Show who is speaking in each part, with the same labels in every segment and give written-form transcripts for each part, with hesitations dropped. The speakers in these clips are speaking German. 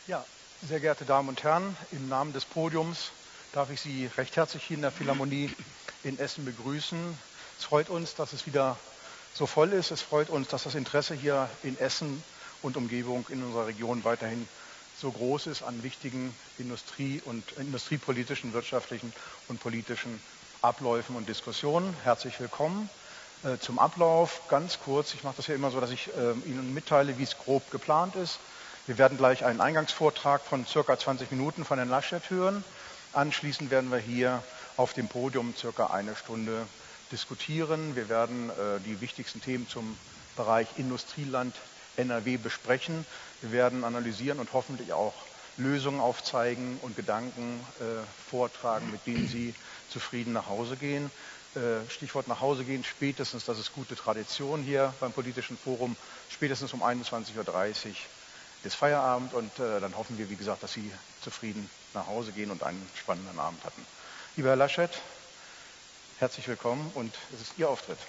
Speaker 1: Ja, sehr geehrte Damen und Herren, im Namen des Podiums darf ich Sie recht herzlich hier in der Philharmonie in Essen begrüßen. Es freut uns, dass es wieder so voll ist. Es freut uns, dass das Interesse hier in Essen und Umgebung in unserer Region weiterhin so groß ist an wichtigen industriepolitischen, wirtschaftlichen und politischen Abläufen und Diskussionen. Herzlich willkommen. Zum Ablauf ganz kurz. Ich mache das ja immer so, dass ich Ihnen mitteile, wie es grob geplant ist. Wir werden gleich einen Eingangsvortrag von circa 20 Minuten von Herrn Laschet hören. Anschließend werden wir hier auf dem Podium circa eine Stunde diskutieren. Wir werden die wichtigsten Themen zum Bereich Industrieland NRW besprechen. Wir werden analysieren und hoffentlich auch Lösungen aufzeigen und Gedanken vortragen, mit denen Sie zufrieden nach Hause gehen. Stichwort nach Hause gehen, spätestens, das ist gute Tradition hier beim Politischen Forum, spätestens um 21:30 Uhr ist Feierabend und dann hoffen wir, wie gesagt, dass Sie zufrieden nach Hause gehen und einen spannenden Abend hatten. Lieber Herr Laschet, herzlich willkommen und es ist Ihr Auftritt.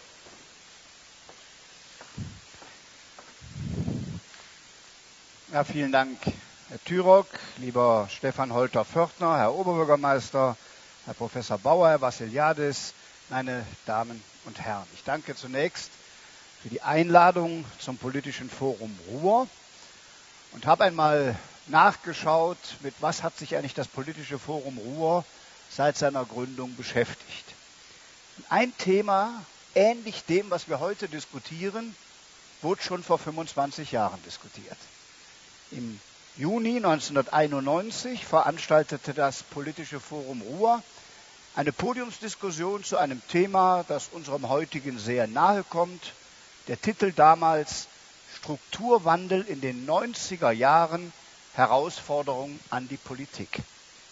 Speaker 2: Ja, vielen Dank, Herr Thürock, lieber Stefan Holter-Pförtner, Herr Oberbürgermeister, Herr Professor Bauer, Herr Vassiliadis, meine Damen und Herren. Ich danke zunächst für die Einladung zum Politischen Forum Ruhr und habe einmal nachgeschaut, mit was hat sich eigentlich das Politische Forum Ruhr seit seiner Gründung beschäftigt. Und ein Thema, ähnlich dem, was wir heute diskutieren, wurde schon vor 25 Jahren diskutiert. Im Juni 1991 veranstaltete das Politische Forum Ruhr eine Podiumsdiskussion zu einem Thema, das unserem heutigen sehr nahe kommt. Der Titel damals: Strukturwandel in den 90er Jahren, Herausforderungen an die Politik.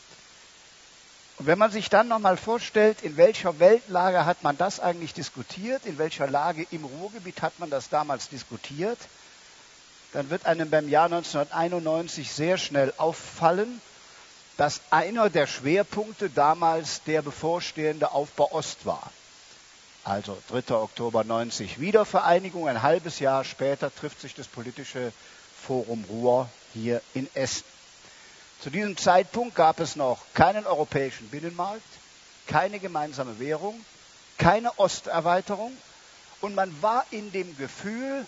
Speaker 2: Und wenn man sich dann nochmal vorstellt, in welcher Weltlage hat man das eigentlich diskutiert, in welcher Lage im Ruhrgebiet hat man das damals diskutiert, dann wird einem beim Jahr 1991 sehr schnell auffallen, dass einer der Schwerpunkte damals der bevorstehende Aufbau Ost war. Also 3. Oktober 90 Wiedervereinigung, ein halbes Jahr später trifft sich das Politische Forum Ruhr hier in Essen. Zu diesem Zeitpunkt gab es noch keinen europäischen Binnenmarkt, keine gemeinsame Währung, keine Osterweiterung und man war in dem Gefühl,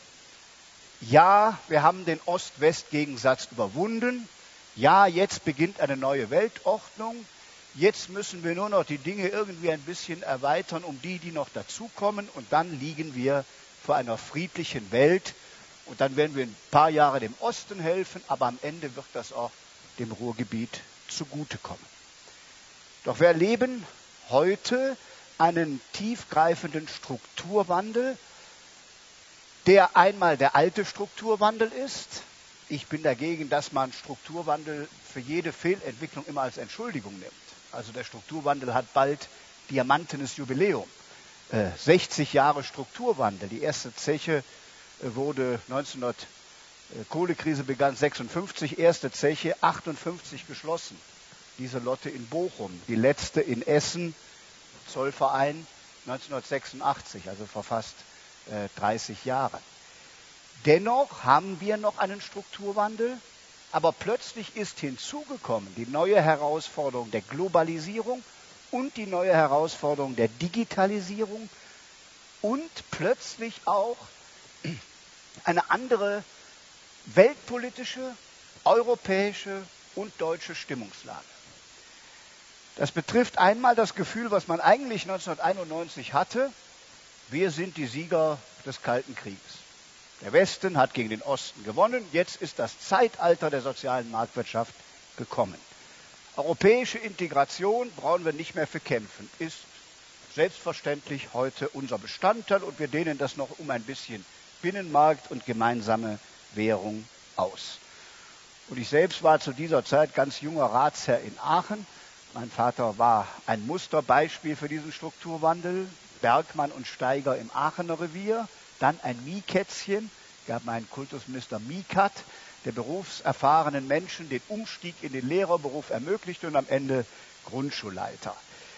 Speaker 2: ja, wir haben den Ost-West-Gegensatz überwunden, ja, jetzt beginnt eine neue Weltordnung, jetzt müssen wir nur noch die Dinge irgendwie ein bisschen erweitern um die noch dazukommen und dann liegen wir vor einer friedlichen Welt und dann werden wir ein paar Jahre dem Osten helfen, aber am Ende wird das auch dem Ruhrgebiet zugutekommen. Doch wir erleben heute einen tiefgreifenden Strukturwandel, der einmal der alte Strukturwandel ist. Ich bin dagegen, dass man Strukturwandel für jede Fehlentwicklung immer als Entschuldigung nimmt. Also der Strukturwandel hat bald diamantenes Jubiläum. 60 Jahre Strukturwandel. Die erste Zeche wurde Kohlekrise begann 56, erste Zeche 58 geschlossen. Diese Lotte in Bochum, die letzte in Essen, Zollverein 1986, also vor fast 30 Jahren. Dennoch haben wir noch einen Strukturwandel, aber plötzlich ist hinzugekommen die neue Herausforderung der Globalisierung und die neue Herausforderung der Digitalisierung und plötzlich auch eine andere weltpolitische, europäische und deutsche Stimmungslage. Das betrifft einmal das Gefühl, was man eigentlich 1991 hatte, wir sind die Sieger des Kalten Krieges. Der Westen hat gegen den Osten gewonnen, jetzt ist das Zeitalter der sozialen Marktwirtschaft gekommen. Europäische Integration brauchen wir nicht mehr für kämpfen, ist selbstverständlich heute unser Bestandteil und wir dehnen das noch um ein bisschen Binnenmarkt und gemeinsame Währung aus. Und ich selbst war zu dieser Zeit ganz junger Ratsherr in Aachen. Mein Vater war ein Musterbeispiel für diesen Strukturwandel. Bergmann und Steiger im Aachener Revier, dann ein Miekätzchen, gab meinen Kultusminister Miekat, der berufserfahrenen Menschen den Umstieg in den Lehrerberuf ermöglichte und am Ende Grundschulleiter.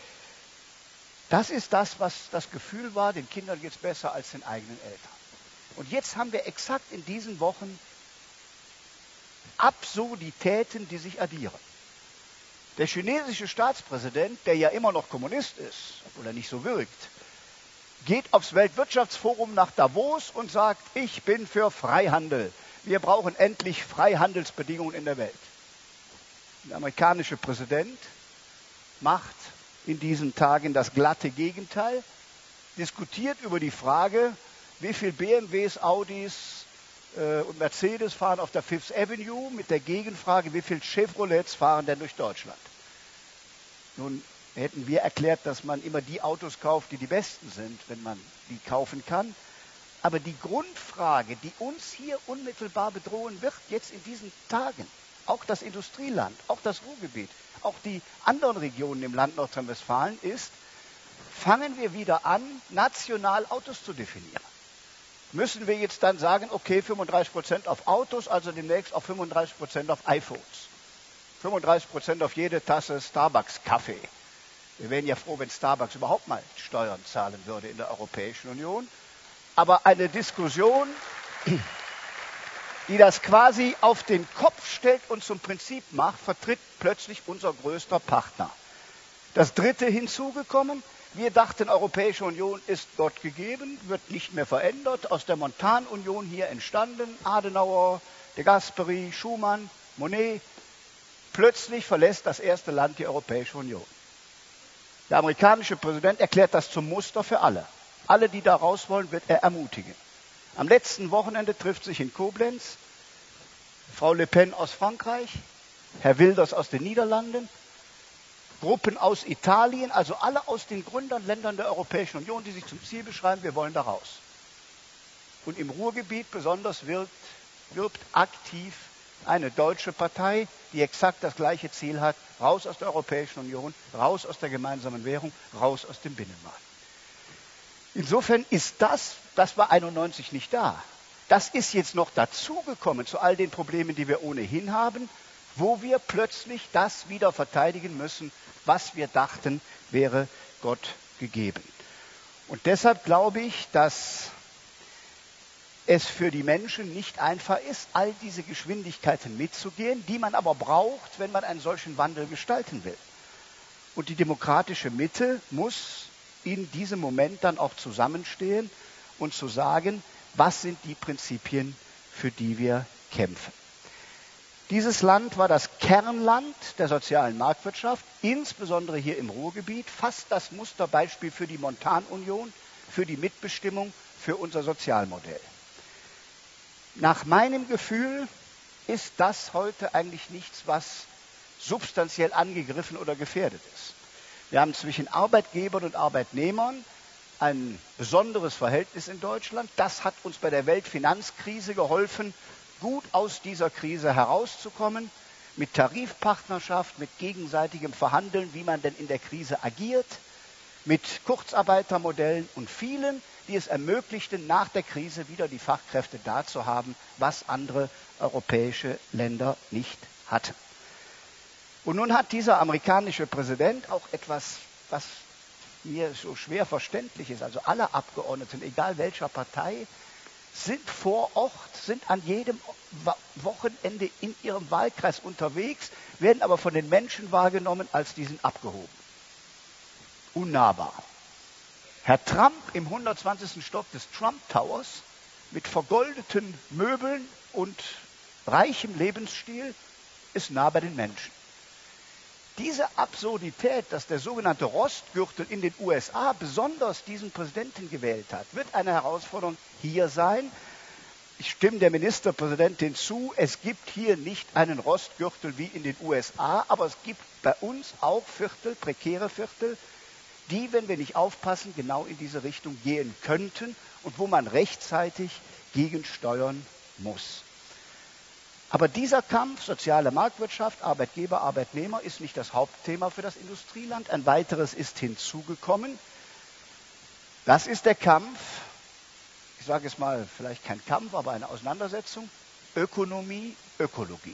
Speaker 2: Das ist das, was das Gefühl war, den Kindern geht es besser als den eigenen Eltern. Und jetzt haben wir exakt in diesen Wochen Absurditäten, die sich addieren. Der chinesische Staatspräsident, der ja immer noch Kommunist ist, obwohl er nicht so wirkt, geht aufs Weltwirtschaftsforum nach Davos und sagt, ich bin für Freihandel. Wir brauchen endlich Freihandelsbedingungen in der Welt. Der amerikanische Präsident macht in diesen Tagen das glatte Gegenteil, diskutiert über die Frage, wie viel BMWs, Audis und Mercedes fahren auf der Fifth Avenue, mit der Gegenfrage, wie viel Chevrolets fahren denn durch Deutschland? Nun hätten wir erklärt, dass man immer die Autos kauft, die die besten sind, wenn man die kaufen kann. Aber die Grundfrage, die uns hier unmittelbar bedrohen wird, jetzt in diesen Tagen, auch das Industrieland, auch das Ruhrgebiet, auch die anderen Regionen im Land Nordrhein-Westfalen, ist, fangen wir wieder an, national Autos zu definieren. Müssen wir jetzt dann sagen, okay, 35% auf Autos, also demnächst auf 35% auf iPhones. 35% auf jede Tasse Starbucks-Kaffee. Wir wären ja froh, wenn Starbucks überhaupt mal Steuern zahlen würde in der Europäischen Union. Aber eine Diskussion, die das quasi auf den Kopf stellt und zum Prinzip macht, vertritt plötzlich unser größter Partner. Das dritte hinzugekommen, wir dachten, Europäische Union ist Gott gegeben, wird nicht mehr verändert, aus der Montanunion hier entstanden, Adenauer, de Gasperi, Schumann, Monnet. Plötzlich verlässt das erste Land die Europäische Union. Der amerikanische Präsident erklärt das zum Muster für alle. Alle, die da raus wollen, wird er ermutigen. Am letzten Wochenende trifft sich in Koblenz Frau Le Pen aus Frankreich, Herr Wilders aus den Niederlanden, Gruppen aus Italien, also alle aus den Gründerländern der Europäischen Union, die sich zum Ziel beschreiben, wir wollen da raus. Und im Ruhrgebiet besonders wirbt aktiv eine deutsche Partei, die exakt das gleiche Ziel hat, raus aus der Europäischen Union, raus aus der gemeinsamen Währung, raus aus dem Binnenmarkt. Insofern ist das war 91 nicht da. Das ist jetzt noch dazugekommen zu all den Problemen, die wir ohnehin haben, wo wir plötzlich das wieder verteidigen müssen, was wir dachten, wäre Gott gegeben. Und deshalb glaube ich, dass es für die Menschen nicht einfach ist, all diese Geschwindigkeiten mitzugehen, die man aber braucht, wenn man einen solchen Wandel gestalten will. Und die demokratische Mitte muss in diesem Moment dann auch zusammenstehen und zu sagen, was sind die Prinzipien, für die wir kämpfen. Dieses Land war das Kernland der sozialen Marktwirtschaft, insbesondere hier im Ruhrgebiet, fast das Musterbeispiel für die Montanunion, für die Mitbestimmung, für unser Sozialmodell. Nach meinem Gefühl ist das heute eigentlich nichts, was substanziell angegriffen oder gefährdet ist. Wir haben zwischen Arbeitgebern und Arbeitnehmern ein besonderes Verhältnis in Deutschland. Das hat uns bei der Weltfinanzkrise geholfen, gut aus dieser Krise herauszukommen, mit Tarifpartnerschaft, mit gegenseitigem Verhandeln, wie man denn in der Krise agiert, mit Kurzarbeitermodellen und vielen, die es ermöglichten, nach der Krise wieder die Fachkräfte da zu haben, was andere europäische Länder nicht hatten. Und nun hat dieser amerikanische Präsident auch etwas, was mir so schwer verständlich ist. Also alle Abgeordneten, egal welcher Partei, sind vor Ort, sind an jedem Wochenende in ihrem Wahlkreis unterwegs, werden aber von den Menschen wahrgenommen, als die sind abgehoben. Unnahbar. Herr Trump im 120. Stock des Trump Towers mit vergoldeten Möbeln und reichem Lebensstil ist nah bei den Menschen. Diese Absurdität, dass der sogenannte Rostgürtel in den USA besonders diesen Präsidenten gewählt hat, wird eine Herausforderung hier sein. Ich stimme der Ministerpräsidentin zu, es gibt hier nicht einen Rostgürtel wie in den USA, aber es gibt bei uns auch Viertel, prekäre Viertel, die, wenn wir nicht aufpassen, genau in diese Richtung gehen könnten und wo man rechtzeitig gegensteuern muss. Aber dieser Kampf, soziale Marktwirtschaft, Arbeitgeber, Arbeitnehmer, ist nicht das Hauptthema für das Industrieland. Ein weiteres ist hinzugekommen. Das ist der Kampf, ich sage es mal, vielleicht kein Kampf, aber eine Auseinandersetzung, Ökonomie, Ökologie.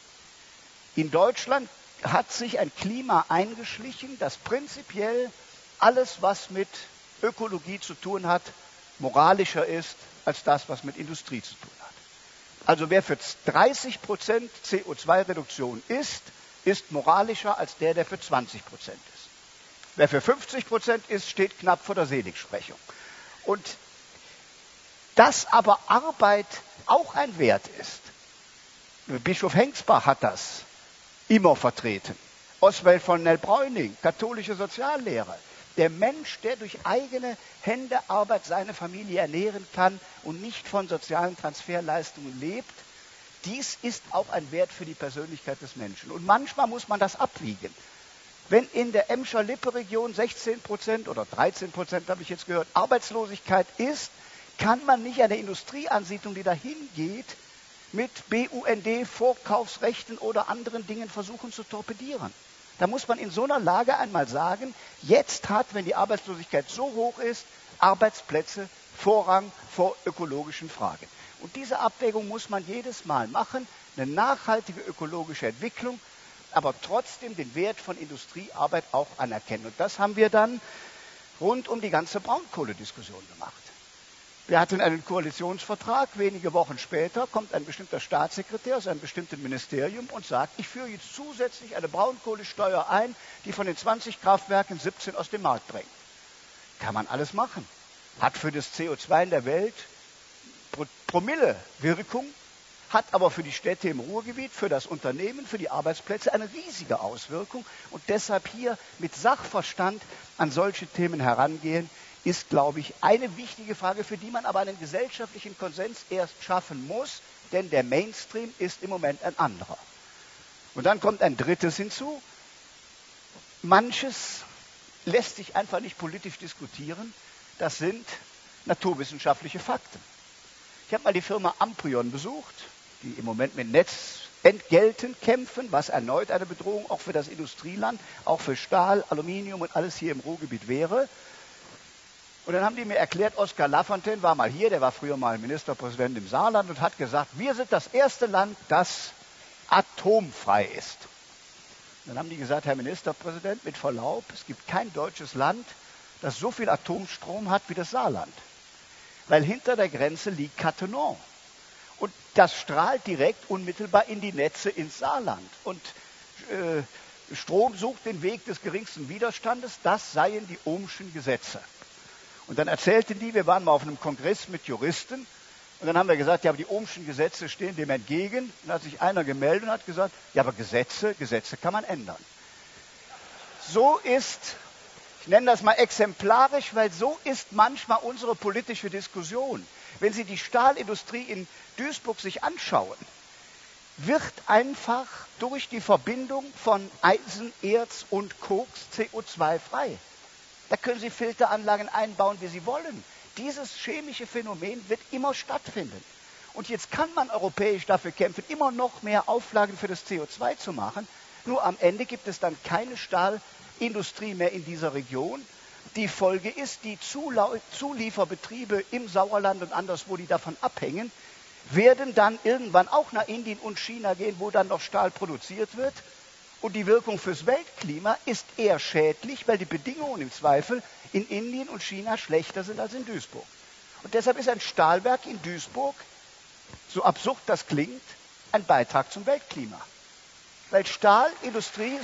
Speaker 2: In Deutschland hat sich ein Klima eingeschlichen, das prinzipiell alles, was mit Ökologie zu tun hat, moralischer ist als das, was mit Industrie zu tun hat. Also wer für 30% CO2-Reduktion ist moralischer als der für 20% ist. Wer für 50% ist, steht knapp vor der Seligsprechung. Und dass aber Arbeit auch ein Wert ist. Bischof Hengsbach hat das immer vertreten. Oswald von Nell-Bräuning, katholische Soziallehrer. Der Mensch, der durch eigene Hände Arbeit seine Familie ernähren kann und nicht von sozialen Transferleistungen lebt, dies ist auch ein Wert für die Persönlichkeit des Menschen. Und manchmal muss man das abwiegen. Wenn in der Emscher-Lippe-Region 16% oder 13%, habe ich jetzt gehört, Arbeitslosigkeit ist, kann man nicht eine Industrieansiedlung, die dahin geht, mit BUND, Vorkaufsrechten oder anderen Dingen versuchen zu torpedieren. Da muss man in so einer Lage einmal sagen, jetzt hat, wenn die Arbeitslosigkeit so hoch ist, Arbeitsplätze Vorrang vor ökologischen Fragen. Und diese Abwägung muss man jedes Mal machen, eine nachhaltige ökologische Entwicklung, aber trotzdem den Wert von Industriearbeit auch anerkennen. Und das haben wir dann rund um die ganze Braunkohlediskussion gemacht. Wir hatten einen Koalitionsvertrag, wenige Wochen später kommt ein bestimmter Staatssekretär aus einem bestimmten Ministerium und sagt, ich führe jetzt zusätzlich eine Braunkohlesteuer ein, die von den 20 Kraftwerken 17 aus dem Markt bringt. Kann man alles machen. Hat für das CO2 in der Welt Promille Wirkung, hat aber für die Städte im Ruhrgebiet, für das Unternehmen, für die Arbeitsplätze eine riesige Auswirkung. Und deshalb hier mit Sachverstand an solche Themen herangehen, ist, glaube ich, eine wichtige Frage, für die man aber einen gesellschaftlichen Konsens erst schaffen muss, denn der Mainstream ist im Moment ein anderer. Und dann kommt ein drittes hinzu. Manches lässt sich einfach nicht politisch diskutieren. Das sind naturwissenschaftliche Fakten. Ich habe mal die Firma Amprion besucht, die im Moment mit Netzentgelten kämpfen, was erneut eine Bedrohung auch für das Industrieland, auch für Stahl, Aluminium und alles hier im Ruhrgebiet wäre. Und dann haben die mir erklärt, Oskar Lafontaine war mal hier, der war früher mal Ministerpräsident im Saarland und hat gesagt, wir sind das erste Land, das atomfrei ist. Und dann haben die gesagt, Herr Ministerpräsident, mit Verlaub, es gibt kein deutsches Land, das so viel Atomstrom hat wie das Saarland. Weil hinter der Grenze liegt Cattenom. Und das strahlt direkt unmittelbar in die Netze ins Saarland. Und Strom sucht den Weg des geringsten Widerstandes, das seien die Ohmschen Gesetze. Und dann erzählten die, wir waren mal auf einem Kongress mit Juristen und dann haben wir gesagt, ja, aber die Ohmschen Gesetze stehen dem entgegen. Und dann hat sich einer gemeldet und hat gesagt, ja, aber Gesetze kann man ändern. So ist, ich nenne das mal exemplarisch, weil so ist manchmal unsere politische Diskussion. Wenn Sie die Stahlindustrie in Duisburg sich anschauen, wird einfach durch die Verbindung von Eisen, Erz und Koks CO2 frei. Da können Sie Filteranlagen einbauen, wie Sie wollen. Dieses chemische Phänomen wird immer stattfinden. Und jetzt kann man europäisch dafür kämpfen, immer noch mehr Auflagen für das CO2 zu machen. Nur am Ende gibt es dann keine Stahlindustrie mehr in dieser Region. Die Folge ist, die Zulieferbetriebe im Sauerland und anderswo, die davon abhängen, werden dann irgendwann auch nach Indien und China gehen, wo dann noch Stahl produziert wird. Und die Wirkung fürs Weltklima ist eher schädlich, weil die Bedingungen im Zweifel in Indien und China schlechter sind als in Duisburg. Und deshalb ist ein Stahlwerk in Duisburg, so absurd das klingt, ein Beitrag zum Weltklima. Weil Stahlindustrie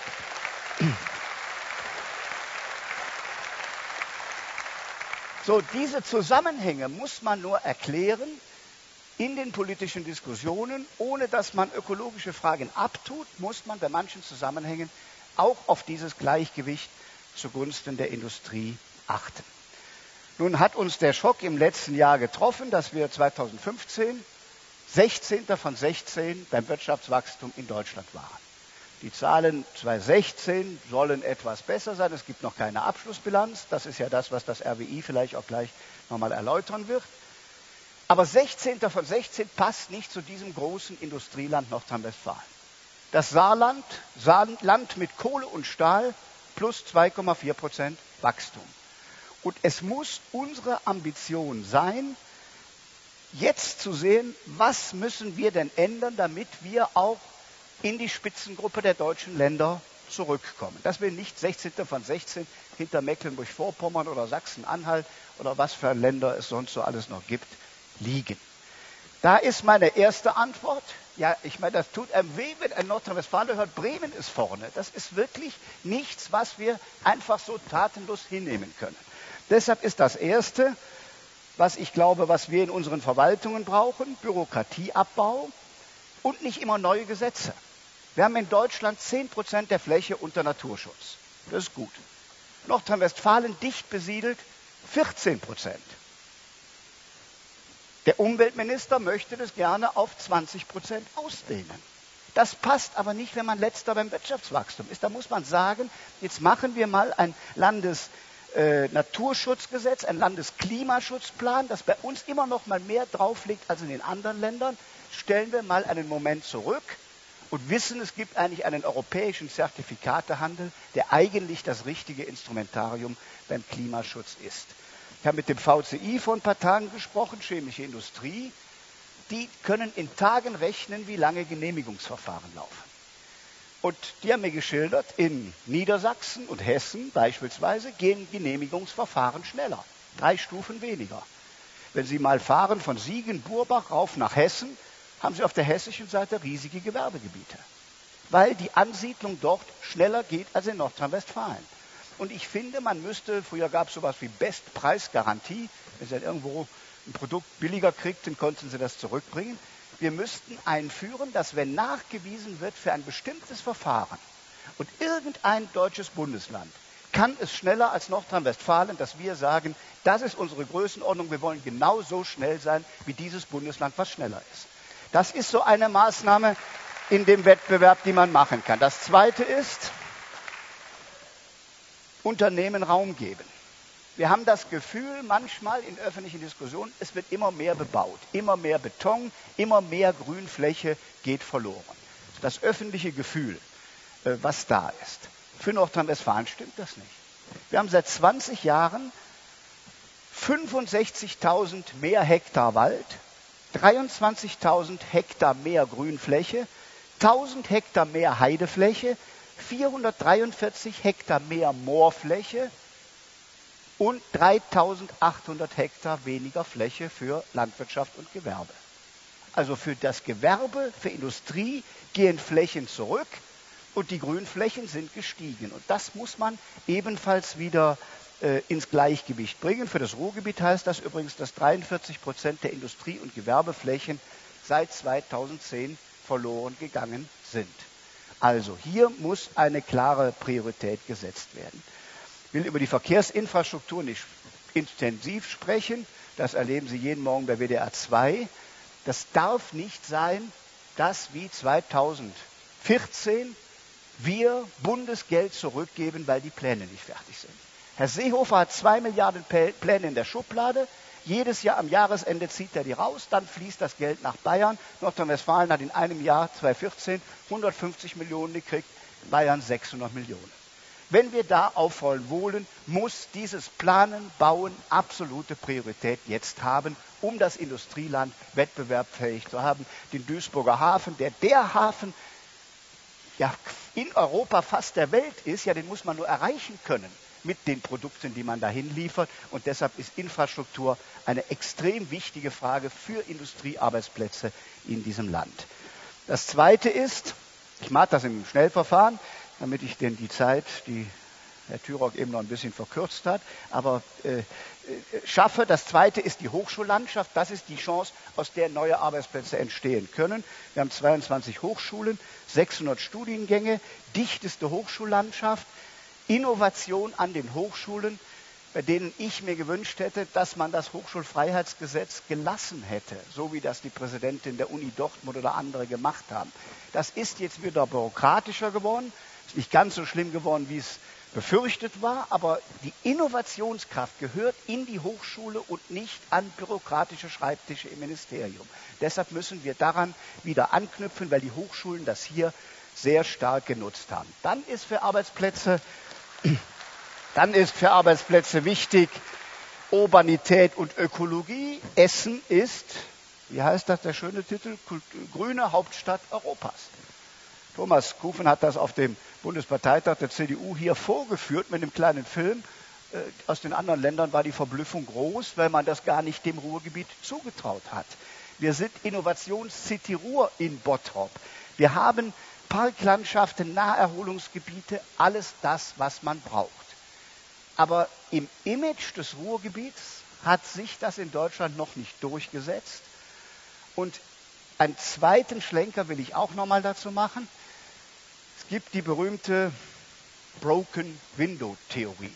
Speaker 2: so diese Zusammenhänge muss man nur erklären in den politischen Diskussionen, ohne dass man ökologische Fragen abtut, muss man bei manchen Zusammenhängen auch auf dieses Gleichgewicht zugunsten der Industrie achten. Nun hat uns der Schock im letzten Jahr getroffen, dass wir 2015 16. von 16 beim Wirtschaftswachstum in Deutschland waren. Die Zahlen 2016 sollen etwas besser sein. Es gibt noch keine Abschlussbilanz. Das ist ja das, was das RWI vielleicht auch gleich nochmal erläutern wird. Aber 16. von 16 passt nicht zu diesem großen Industrieland Nordrhein-Westfalen. Das Saarland, Land mit Kohle und Stahl, plus 2,4% Wachstum. Und es muss unsere Ambition sein, jetzt zu sehen, was müssen wir denn ändern, damit wir auch in die Spitzengruppe der deutschen Länder zurückkommen. Dass wir nicht 16. von 16 hinter Mecklenburg-Vorpommern oder Sachsen-Anhalt oder was für Länder es sonst so alles noch gibt, liegen. Da ist meine erste Antwort. Ja, ich meine, das tut einem weh, wenn ein Nordrhein-Westfalen hört, Bremen ist vorne. Das ist wirklich nichts, was wir einfach so tatenlos hinnehmen können. Deshalb ist das Erste, was ich glaube, was wir in unseren Verwaltungen brauchen, Bürokratieabbau und nicht immer neue Gesetze. Wir haben in Deutschland 10% der Fläche unter Naturschutz. Das ist gut. Nordrhein-Westfalen dicht besiedelt 14%. Der Umweltminister möchte das gerne auf 20% ausdehnen. Das passt aber nicht, wenn man letzter beim Wirtschaftswachstum ist. Da muss man sagen, jetzt machen wir mal ein Landesnaturschutzgesetz, ein Landesklimaschutzplan, das bei uns immer noch mal mehr drauf liegt als in den anderen Ländern. Stellen wir mal einen Moment zurück und wissen, es gibt eigentlich einen europäischen Zertifikatehandel, der eigentlich das richtige Instrumentarium beim Klimaschutz ist. Ich habe mit dem VCI vor ein paar Tagen gesprochen, chemische Industrie. Die können in Tagen rechnen, wie lange Genehmigungsverfahren laufen. Und die haben mir geschildert, in Niedersachsen und Hessen beispielsweise gehen Genehmigungsverfahren schneller. 3 Stufen weniger. Wenn Sie mal fahren von Siegen-Burbach rauf nach Hessen, haben Sie auf der hessischen Seite riesige Gewerbegebiete. Weil die Ansiedlung dort schneller geht als in Nordrhein-Westfalen. Und ich finde, man müsste, früher gab es sowas wie Bestpreisgarantie, wenn Sie dann irgendwo ein Produkt billiger kriegten, konnten Sie das zurückbringen. Wir müssten einführen, dass wenn nachgewiesen wird für ein bestimmtes Verfahren und irgendein deutsches Bundesland kann es schneller als Nordrhein-Westfalen, dass wir sagen, das ist unsere Größenordnung, wir wollen genau so schnell sein wie dieses Bundesland, was schneller ist. Das ist so eine Maßnahme in dem Wettbewerb, die man machen kann. Das Zweite ist, Unternehmen Raum geben. Wir haben das Gefühl, manchmal in öffentlichen Diskussionen, es wird immer mehr bebaut, immer mehr Beton, immer mehr Grünfläche geht verloren. Das öffentliche Gefühl, was da ist. Für Nordrhein-Westfalen stimmt das nicht. Wir haben seit 20 Jahren 65.000 mehr Hektar Wald, 23.000 Hektar mehr Grünfläche, 1.000 Hektar mehr Heidefläche, 443 Hektar mehr Moorfläche und 3.800 Hektar weniger Fläche für Landwirtschaft und Gewerbe. Also für das Gewerbe, für Industrie gehen Flächen zurück und die Grünflächen sind gestiegen. Und das muss man ebenfalls wieder ins Gleichgewicht bringen. Für das Ruhrgebiet heißt das übrigens, dass 43% der Industrie- und Gewerbeflächen seit 2010 verloren gegangen sind. Also hier muss eine klare Priorität gesetzt werden. Ich will über die Verkehrsinfrastruktur nicht intensiv sprechen. Das erleben Sie jeden Morgen bei WDR 2. Das darf nicht sein, dass wie 2014 wir Bundesgeld zurückgeben, weil die Pläne nicht fertig sind. Herr Seehofer hat 2 Milliarden Pläne in der Schublade. Jedes Jahr am Jahresende zieht er die raus, dann fließt das Geld nach Bayern. Nordrhein-Westfalen hat in einem Jahr 2014 150 Millionen gekriegt, Bayern 600 Millionen. Wenn wir da aufholen wollen, muss dieses Planen, Bauen absolute Priorität jetzt haben, um das Industrieland wettbewerbsfähig zu haben. Den Duisburger Hafen, der Hafen ja, in Europa fast der Welt ist, ja, den muss man nur erreichen können mit den Produkten, die man dahin liefert. Und deshalb ist Infrastruktur eine extrem wichtige Frage für Industriearbeitsplätze in diesem Land. Das Zweite ist, ich mache das im Schnellverfahren, damit ich denn die Zeit, die Herr Thürock eben noch ein bisschen verkürzt hat, aber schaffe. Das Zweite ist die Hochschullandschaft. Das ist die Chance, aus der neue Arbeitsplätze entstehen können. Wir haben 22 Hochschulen, 600 Studiengänge, dichteste Hochschullandschaft, Innovation an den Hochschulen, bei denen ich mir gewünscht hätte, dass man das Hochschulfreiheitsgesetz gelassen hätte, so wie das die Präsidentin der Uni Dortmund oder andere gemacht haben. Das ist jetzt wieder bürokratischer geworden, ist nicht ganz so schlimm geworden, wie es befürchtet war, aber die Innovationskraft gehört in die Hochschule und nicht an bürokratische Schreibtische im Ministerium. Deshalb müssen wir daran wieder anknüpfen, weil die Hochschulen das hier sehr stark genutzt haben. Dann ist für Arbeitsplätze wichtig Urbanität und Ökologie. Essen ist, wie heißt das, der schöne Titel, grüne Hauptstadt Europas. Thomas Kufen hat das auf dem Bundesparteitag der CDU hier vorgeführt mit einem kleinen Film. Aus den anderen Ländern war die Verblüffung groß, weil man das gar nicht dem Ruhrgebiet zugetraut hat. Wir sind Innovationscity Ruhr in Bottrop. Wir haben Parklandschaften, Naherholungsgebiete, alles das, was man braucht. Aber im Image des Ruhrgebiets hat sich das in Deutschland noch nicht durchgesetzt. Und einen zweiten Schlenker will ich auch nochmal dazu machen. Es gibt die berühmte Broken Window Theorie.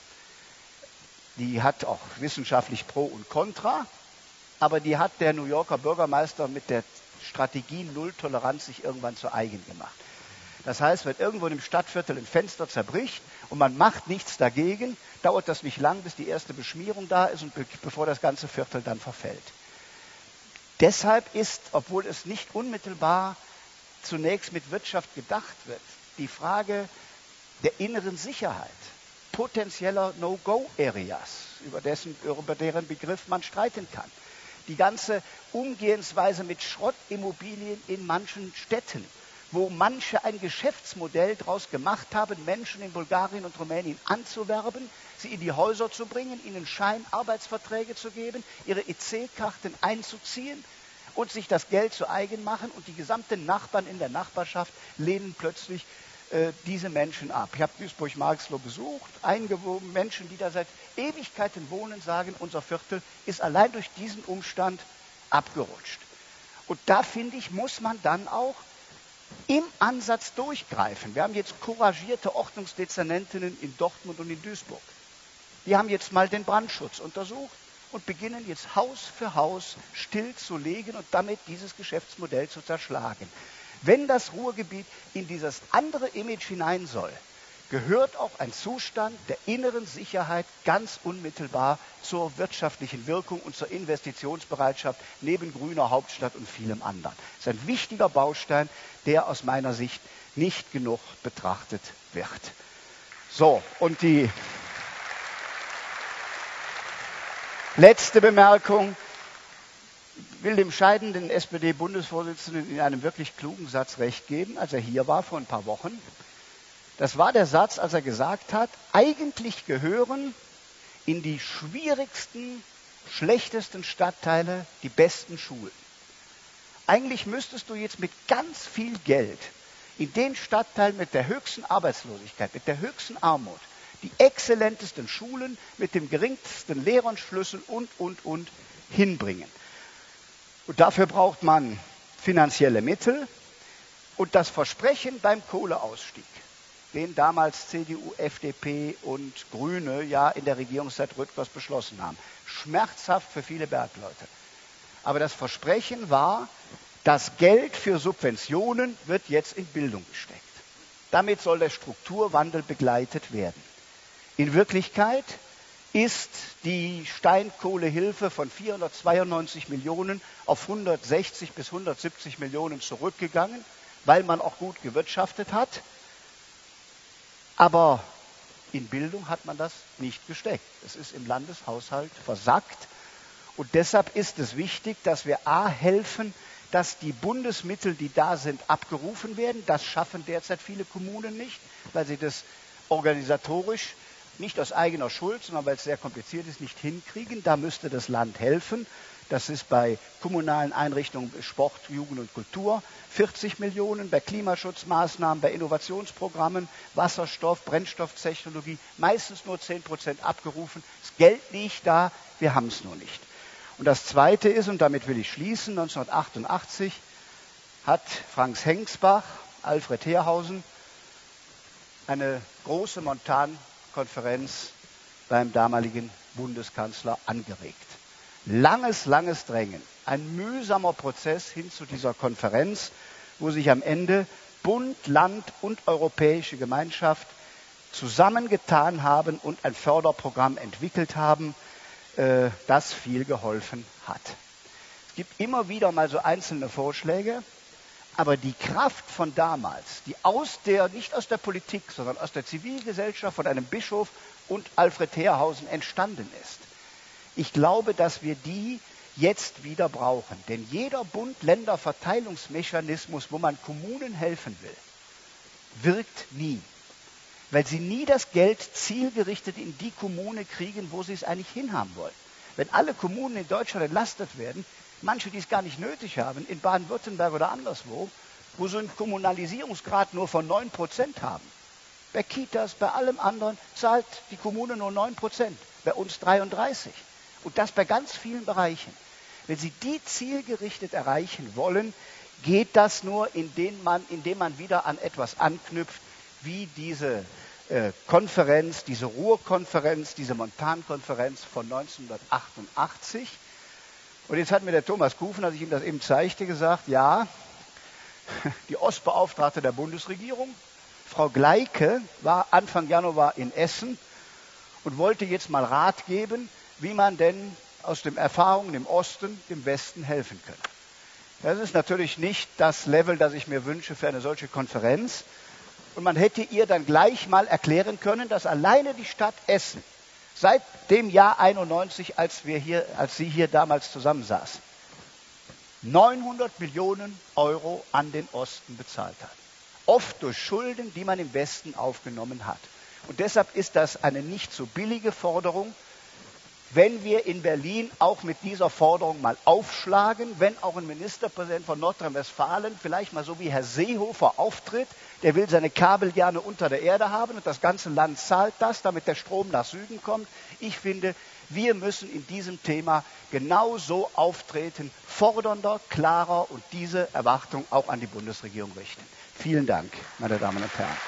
Speaker 2: Die hat auch wissenschaftlich Pro und Contra, aber die hat der New Yorker Bürgermeister mit der Strategie Null Toleranz sich irgendwann zu eigen gemacht. Das heißt, wenn irgendwo in einem Stadtviertel ein Fenster zerbricht und man macht nichts dagegen, dauert das nicht lang, bis die erste Beschmierung da ist und bevor das ganze Viertel dann verfällt. Deshalb ist, obwohl es nicht unmittelbar zunächst mit Wirtschaft gedacht wird, die Frage der inneren Sicherheit, potenzieller No-Go-Areas, über deren Begriff man streiten kann. Die ganze Umgehensweise mit Schrottimmobilien in manchen Städten, wo manche ein Geschäftsmodell daraus gemacht haben, Menschen in Bulgarien und Rumänien anzuwerben, sie in die Häuser zu bringen, ihnen Scheinarbeitsverträge zu geben, ihre EC-Karten einzuziehen und sich das Geld zu eigen machen, und die gesamten Nachbarn in der Nachbarschaft lehnen plötzlich diese Menschen ab. Ich habe Duisburg-Marxloh besucht, eingewoben, Menschen, die da seit Ewigkeiten wohnen, sagen, unser Viertel ist allein durch diesen Umstand abgerutscht. Und da, finde ich, muss man dann auch im Ansatz durchgreifen. Wir haben jetzt couragierte Ordnungsdezernentinnen in Dortmund und in Duisburg. Die haben jetzt mal den Brandschutz untersucht und beginnen jetzt Haus für Haus stillzulegen und damit dieses Geschäftsmodell zu zerschlagen. Wenn das Ruhrgebiet in dieses andere Image hinein soll, gehört auch ein Zustand der inneren Sicherheit ganz unmittelbar zur wirtschaftlichen Wirkung und zur Investitionsbereitschaft neben grüner Hauptstadt und vielem anderen. Das ist ein wichtiger Baustein, der aus meiner Sicht nicht genug betrachtet wird. So, und die letzte Bemerkung. Ich will dem scheidenden SPD-Bundesvorsitzenden in einem wirklich klugen Satz recht geben, als er hier war vor ein paar Wochen. Das war der Satz, als er gesagt hat, eigentlich gehören in die schwierigsten, schlechtesten Stadtteile die besten Schulen. Eigentlich müsstest du jetzt mit ganz viel Geld in den Stadtteilen mit der höchsten Arbeitslosigkeit, mit der höchsten Armut, die exzellentesten Schulen mit dem geringsten Lehranschlüssel und hinbringen. Und dafür braucht man finanzielle Mittel und das Versprechen beim Kohleausstieg, den damals CDU, FDP und Grüne ja in der Regierungszeit Rüttgers beschlossen haben. Schmerzhaft für viele Bergleute. Aber das Versprechen war, das Geld für Subventionen wird jetzt in Bildung gesteckt. Damit soll der Strukturwandel begleitet werden. In Wirklichkeit ist die Steinkohlehilfe von 492 Millionen auf 160 bis 170 Millionen zurückgegangen, weil man auch gut gewirtschaftet hat. Aber in Bildung hat man das nicht gesteckt. Es ist im Landeshaushalt versackt. Und deshalb ist es wichtig, dass wir a. helfen, dass die Bundesmittel, die da sind, abgerufen werden. Das schaffen derzeit viele Kommunen nicht, weil sie das organisatorisch nicht aus eigener Schuld, sondern weil es sehr kompliziert ist, nicht hinkriegen. Da müsste das Land helfen. Das ist bei kommunalen Einrichtungen Sport, Jugend und Kultur 40 Millionen, bei Klimaschutzmaßnahmen, bei Innovationsprogrammen, Wasserstoff, Brennstofftechnologie, meistens nur 10% abgerufen. Das Geld liegt da, wir haben es nur nicht. Und das Zweite ist, und damit will ich schließen, 1988 hat Franz Hengsbach, Alfred Herrhausen eine große Montankonferenz beim damaligen Bundeskanzler angeregt. Langes Drängen, ein mühsamer Prozess hin zu dieser Konferenz, wo sich am Ende Bund, Land und Europäische Gemeinschaft zusammengetan haben und ein Förderprogramm entwickelt haben, das viel geholfen hat. Es gibt immer wieder mal so einzelne Vorschläge, aber die Kraft von damals, die nicht aus der Politik, sondern aus der Zivilgesellschaft von einem Bischof und Alfred Herrhausen entstanden ist, ich glaube, dass wir die jetzt wieder brauchen. Denn jeder Bund-Länder-Verteilungsmechanismus, wo man Kommunen helfen will, wirkt nie. Weil sie nie das Geld zielgerichtet in die Kommune kriegen, wo sie es eigentlich hinhaben wollen. Wenn alle Kommunen in Deutschland entlastet werden, Manche, die es gar nicht nötig haben, in Baden-Württemberg oder anderswo, wo sie einen Kommunalisierungsgrad nur von 9% haben. Bei Kitas, bei allem anderen zahlt die Kommune nur 9%, bei uns 33%. Und das bei ganz vielen Bereichen. Wenn Sie die zielgerichtet erreichen wollen, geht das nur, indem man wieder an etwas anknüpft, wie diese Konferenz, diese Ruhrkonferenz, diese Montankonferenz von 1988. Und jetzt hat mir der Thomas Kufen, als ich ihm das eben zeigte, gesagt, ja, die Ostbeauftragte der Bundesregierung, Frau Gleike, war Anfang Januar in Essen und wollte jetzt mal Rat geben, wie man denn aus den Erfahrungen im Osten dem Westen helfen könne. Das ist natürlich nicht das Level, das ich mir wünsche für eine solche Konferenz. Und man hätte ihr dann gleich mal erklären können, dass alleine die Stadt Essen seit dem Jahr 91, als sie hier damals zusammensaßen, 900 Millionen Euro an den Osten bezahlt hat. Oft durch Schulden, die man im Westen aufgenommen hat. Und deshalb ist das eine nicht so billige Forderung, wenn wir in Berlin auch mit dieser Forderung mal aufschlagen, wenn auch ein Ministerpräsident von Nordrhein-Westfalen vielleicht mal so wie Herr Seehofer auftritt, der will seine Kabel gerne unter der Erde haben und das ganze Land zahlt das, damit der Strom nach Süden kommt. Ich finde, wir müssen in diesem Thema genauso auftreten, fordernder, klarer und diese Erwartung auch an die Bundesregierung richten. Vielen Dank, meine Damen und Herren.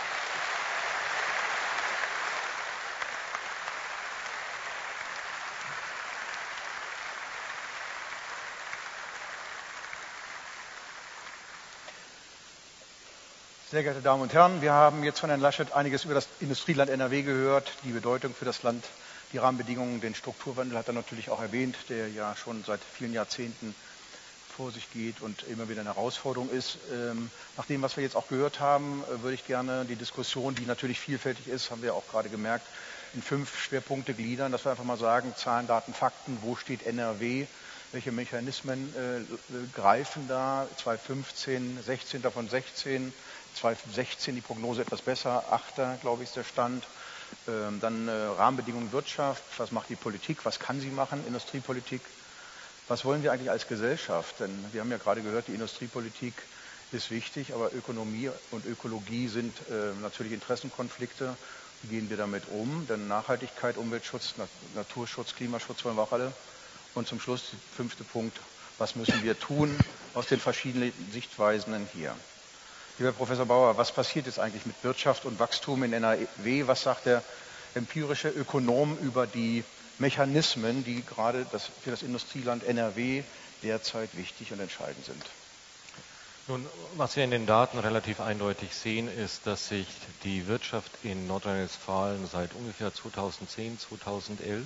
Speaker 1: Sehr geehrte Damen und Herren, wir haben jetzt von Herrn Laschet einiges über das Industrieland NRW gehört, die Bedeutung für das Land, die Rahmenbedingungen, den Strukturwandel hat er natürlich auch erwähnt, der ja schon seit vielen Jahrzehnten vor sich geht und immer wieder eine Herausforderung ist. Nach dem, was wir jetzt auch gehört haben, würde ich gerne die Diskussion, die natürlich vielfältig ist, haben wir auch gerade gemerkt, in 5 Schwerpunkte gliedern, dass wir einfach mal sagen, Zahlen, Daten, Fakten, wo steht NRW, welche Mechanismen greifen da, 2015, 16 davon 16, 2016 die Prognose etwas besser, 8. glaube ich ist der Stand. Dann Rahmenbedingungen Wirtschaft, was macht die Politik, was kann sie machen, Industriepolitik, was wollen wir eigentlich als Gesellschaft, denn wir haben ja gerade gehört, die Industriepolitik ist wichtig, aber Ökonomie und Ökologie sind natürlich Interessenkonflikte, wie gehen wir damit um, denn Nachhaltigkeit, Umweltschutz, Naturschutz, Klimaschutz wollen wir auch alle und zum Schluss der 5. Punkt, was müssen wir tun aus den verschiedenen Sichtweisen hier. Lieber Professor Bauer, was passiert jetzt eigentlich mit Wirtschaft und Wachstum in NRW? Was sagt der empirische Ökonom über die Mechanismen, die gerade für das Industrieland NRW derzeit wichtig und entscheidend sind?
Speaker 3: Nun, was wir in den Daten relativ eindeutig sehen, ist, dass sich die Wirtschaft in Nordrhein-Westfalen seit ungefähr 2010, 2011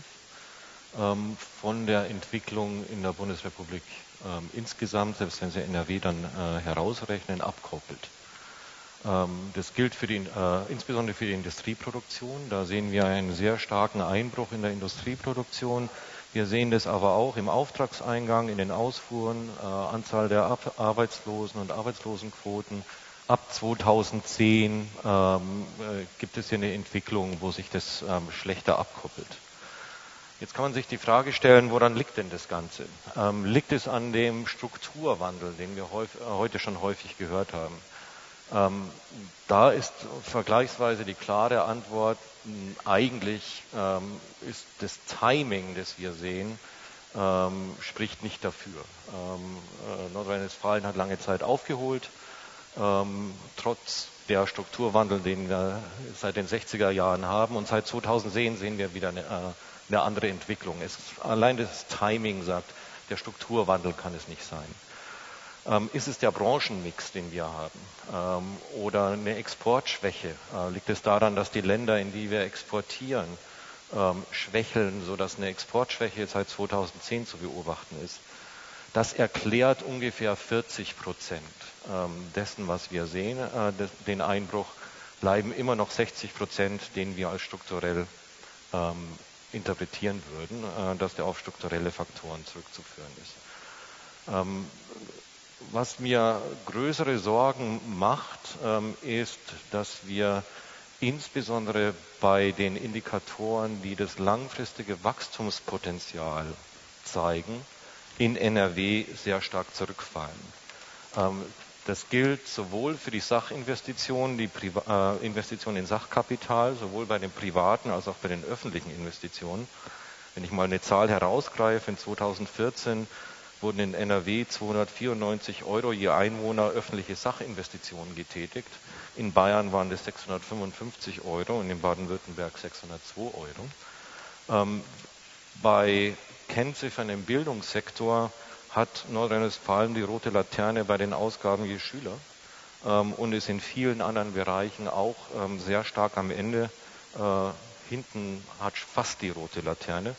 Speaker 3: von der Entwicklung in der Bundesrepublik insgesamt, selbst wenn Sie NRW dann herausrechnen, abkoppelt. Das gilt insbesondere für die Industrieproduktion. Da sehen wir einen sehr starken Einbruch in der Industrieproduktion. Wir sehen das aber auch im Auftragseingang, in den Ausfuhren, Anzahl der Arbeitslosen und Arbeitslosenquoten. Ab 2010 gibt es hier eine Entwicklung, wo sich das schlechter abkoppelt. Jetzt kann man sich die Frage stellen, woran liegt denn das Ganze? Liegt es an dem Strukturwandel, den wir heute schon häufig gehört haben? Da ist vergleichsweise die klare Antwort, eigentlich ist das Timing, das wir sehen, spricht nicht dafür. Nordrhein-Westfalen hat lange Zeit aufgeholt, trotz der Strukturwandel, den wir seit den 60er Jahren haben. Und seit 2010 sehen wir wieder eine andere Entwicklung. Allein das Timing sagt, der Strukturwandel kann es nicht sein. Ist es der Branchenmix, den wir haben? Oder eine Exportschwäche? Liegt es daran, dass die Länder, in die wir exportieren, schwächeln, sodass eine Exportschwäche seit 2010 zu beobachten ist? Das erklärt ungefähr 40% dessen, was wir sehen. Den Einbruch bleiben immer noch 60%, den wir als strukturell interpretieren würden, dass der auf strukturelle Faktoren zurückzuführen ist. Was mir größere Sorgen macht, ist, dass wir insbesondere bei den Indikatoren, die das langfristige Wachstumspotenzial zeigen, in NRW sehr stark zurückfallen. Das gilt sowohl für die Sachinvestitionen, die Investitionen in Sachkapital, sowohl bei den privaten als auch bei den öffentlichen Investitionen. Wenn ich mal eine Zahl herausgreife, in 2014 wurden in NRW 294 € je Einwohner öffentliche Sachinvestitionen getätigt. In Bayern waren das 655 € und in Baden-Württemberg 602 €. Bei Kennziffern im Bildungssektor hat Nordrhein-Westfalen die rote Laterne bei den Ausgaben je Schüler und ist in vielen anderen Bereichen auch sehr stark am Ende. Hinten hat fast die rote Laterne,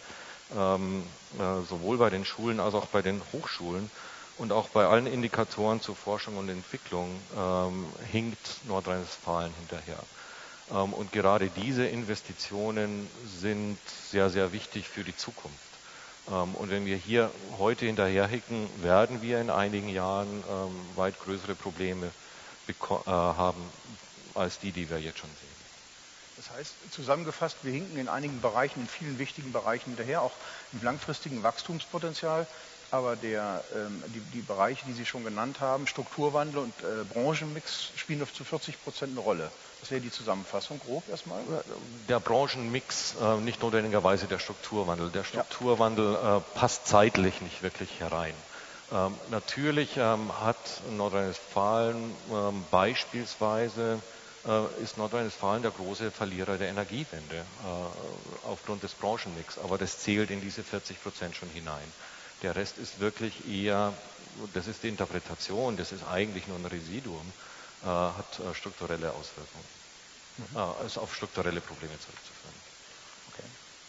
Speaker 3: sowohl bei den Schulen als auch bei den Hochschulen. Und auch bei allen Indikatoren zu Forschung und Entwicklung hinkt Nordrhein-Westfalen hinterher. Und gerade diese Investitionen sind sehr, sehr wichtig für die Zukunft. Und wenn wir hier heute hinterherhinken, werden wir in einigen Jahren weit größere Probleme haben als die wir jetzt schon sehen.
Speaker 1: Das heißt, zusammengefasst, wir hinken in einigen Bereichen, in vielen wichtigen Bereichen hinterher, auch im langfristigen Wachstumspotenzial. Aber die Bereiche, die Sie schon genannt haben, Strukturwandel und Branchenmix, spielen zu 40% eine Rolle. Das wäre die Zusammenfassung, grob erstmal.
Speaker 3: Der Branchenmix, nicht notwendigerweise der Strukturwandel. Der Strukturwandel passt zeitlich nicht wirklich herein. Natürlich hat Nordrhein-Westfalen beispielsweise ist Nordrhein-Westfalen der große Verlierer der Energiewende aufgrund des Branchenmix. Aber das zählt in diese 40% schon hinein. Der Rest ist wirklich eher, das ist die Interpretation, das ist eigentlich nur ein Residuum, hat strukturelle Auswirkungen, ist auf strukturelle Probleme zurückzuführen.
Speaker 1: Okay.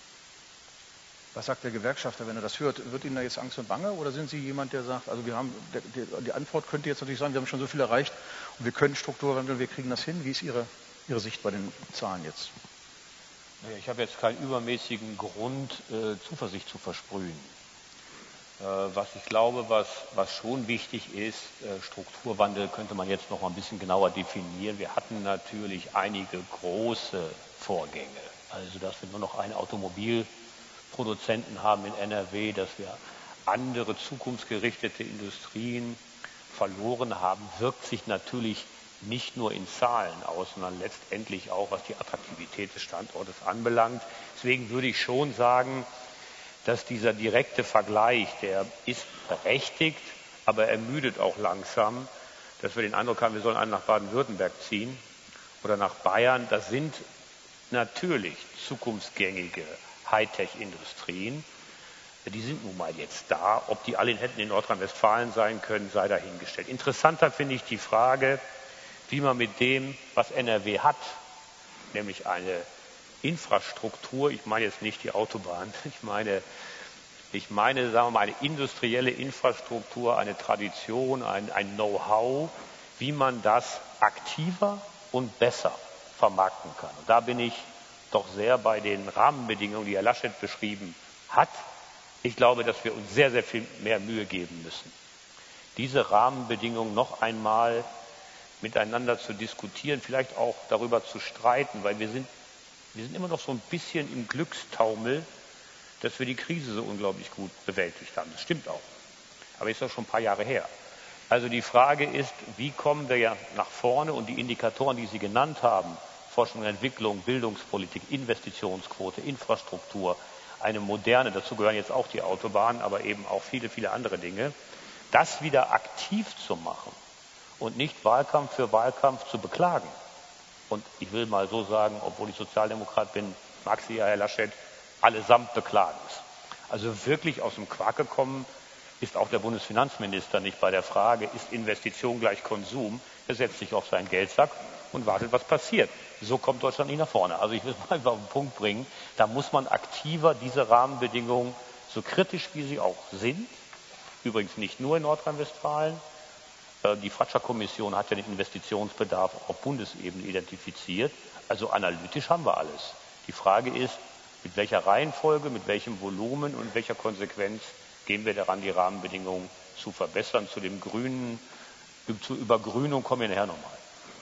Speaker 1: Was sagt der Gewerkschafter, wenn er das hört? Wird Ihnen da jetzt Angst und Bange oder sind Sie jemand, der sagt, also die Antwort könnte jetzt natürlich sein, wir haben schon so viel erreicht und wir können Strukturwandel, wir kriegen das hin. Wie ist Ihre Sicht bei den Zahlen jetzt?
Speaker 4: Ich habe jetzt keinen übermäßigen Grund, Zuversicht zu versprühen. Was ich glaube, was schon wichtig ist, Strukturwandel könnte man jetzt noch mal ein bisschen genauer definieren. Wir hatten natürlich einige große Vorgänge. Also, dass wir nur noch einen Automobilproduzenten haben in NRW, dass wir andere zukunftsgerichtete Industrien verloren haben, wirkt sich natürlich nicht nur in Zahlen aus, sondern letztendlich auch, was die Attraktivität des Standortes anbelangt. Deswegen würde ich schon sagen, dass dieser direkte Vergleich, der ist berechtigt, aber ermüdet auch langsam, dass wir den Eindruck haben, wir sollen einen nach Baden-Württemberg ziehen oder nach Bayern. Das sind natürlich zukunftsgängige Hightech-Industrien. Die sind nun mal jetzt da. Ob die alle in Nordrhein-Westfalen sein können, sei dahingestellt. Interessanter finde ich die Frage, wie man mit dem, was NRW hat, nämlich eine Infrastruktur, ich meine jetzt nicht die Autobahn, ich meine, sagen wir mal, eine industrielle Infrastruktur, eine Tradition, ein Know-how, wie man das aktiver und besser vermarkten kann. Und da bin ich doch sehr bei den Rahmenbedingungen, die Herr Laschet beschrieben hat. Ich glaube, dass wir uns sehr, sehr viel mehr Mühe geben müssen, diese Rahmenbedingungen noch einmal miteinander zu diskutieren, vielleicht auch darüber zu streiten, weil wir sind immer noch so ein bisschen im Glückstaumel, dass wir die Krise so unglaublich gut bewältigt haben. Das stimmt auch. Aber ist doch schon ein paar Jahre her. Also die Frage ist, wie kommen wir ja nach vorne und die Indikatoren, die Sie genannt haben, Forschung und Entwicklung, Bildungspolitik, Investitionsquote, Infrastruktur, eine moderne, dazu gehören jetzt auch die Autobahnen, aber eben auch viele, viele andere Dinge, das wieder aktiv zu machen und nicht Wahlkampf für Wahlkampf zu beklagen. Und ich will mal so sagen, obwohl ich Sozialdemokrat bin, mag Sie ja, Herr Laschet, allesamt beklagen es. Also wirklich aus dem Quark gekommen ist auch der Bundesfinanzminister nicht bei der Frage, ist Investition gleich Konsum? Er setzt sich auf seinen Geldsack und wartet, was passiert. So kommt Deutschland nicht nach vorne. Also ich will es mal einfach auf den Punkt bringen, da muss man aktiver diese Rahmenbedingungen, so kritisch wie sie auch sind, übrigens nicht nur in Nordrhein-Westfalen, die Fratscher-Kommission hat ja den Investitionsbedarf auf Bundesebene identifiziert. Also analytisch haben wir alles. Die Frage ist, mit welcher Reihenfolge, mit welchem Volumen und welcher Konsequenz gehen wir daran, die Rahmenbedingungen zu verbessern. Zur Übergrünung kommen wir nachher nochmal.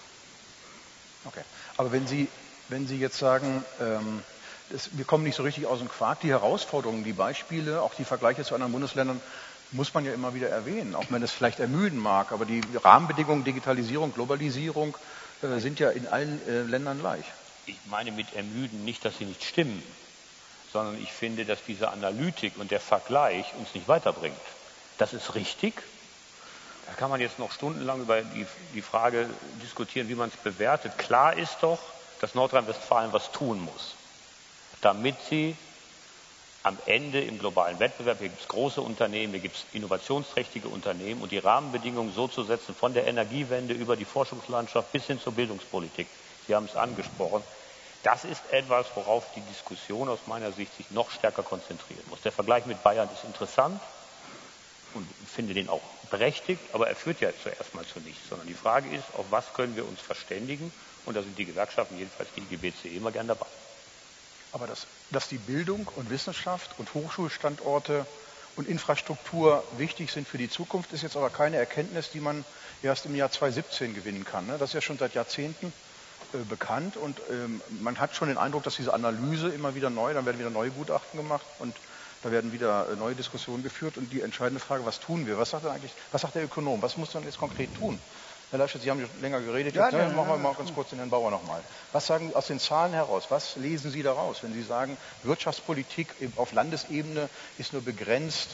Speaker 1: Okay. Aber wenn Sie jetzt sagen, wir kommen nicht so richtig aus dem Quark, die Herausforderungen, die Beispiele, auch die Vergleiche zu anderen Bundesländern, muss man ja immer wieder erwähnen, auch wenn es vielleicht ermüden mag, aber die Rahmenbedingungen, Digitalisierung, Globalisierung sind ja in allen Ländern gleich.
Speaker 4: Ich meine mit ermüden nicht, dass sie nicht stimmen, sondern ich finde, dass diese Analytik und der Vergleich uns nicht weiterbringt. Das ist richtig. Da kann man jetzt noch stundenlang über die Frage diskutieren, wie man es bewertet. Klar ist doch, dass Nordrhein-Westfalen was tun muss, damit sie am Ende im globalen Wettbewerb, hier gibt es große Unternehmen, hier gibt es innovationsträchtige Unternehmen und die Rahmenbedingungen so zu setzen, von der Energiewende über die Forschungslandschaft bis hin zur Bildungspolitik. Sie haben es angesprochen. Das ist etwas, worauf die Diskussion aus meiner Sicht sich noch stärker konzentrieren muss. Der Vergleich mit Bayern ist interessant und ich finde den auch berechtigt, aber er führt ja zuerst mal zu nichts, sondern die Frage ist, auf was können wir uns verständigen, und da sind die Gewerkschaften, jedenfalls die IGBC, immer gern dabei.
Speaker 1: Aber dass die Bildung und Wissenschaft und Hochschulstandorte und Infrastruktur wichtig sind für die Zukunft, ist jetzt aber keine Erkenntnis, die man erst im Jahr 2017 gewinnen kann. Das ist ja schon seit Jahrzehnten bekannt und man hat schon den Eindruck, dass diese Analyse immer wieder neu, dann werden wieder neue Gutachten gemacht und da werden wieder neue Diskussionen geführt und die entscheidende Frage, was tun wir? Was sagt der Ökonom? Was muss man jetzt konkret tun? Herr Laschet, Sie haben ja länger geredet, machen wir mal ganz kurz den Herrn Bauer nochmal. Was sagen Sie aus den Zahlen heraus? Was lesen Sie daraus, wenn Sie sagen, Wirtschaftspolitik auf Landesebene ist nur begrenzt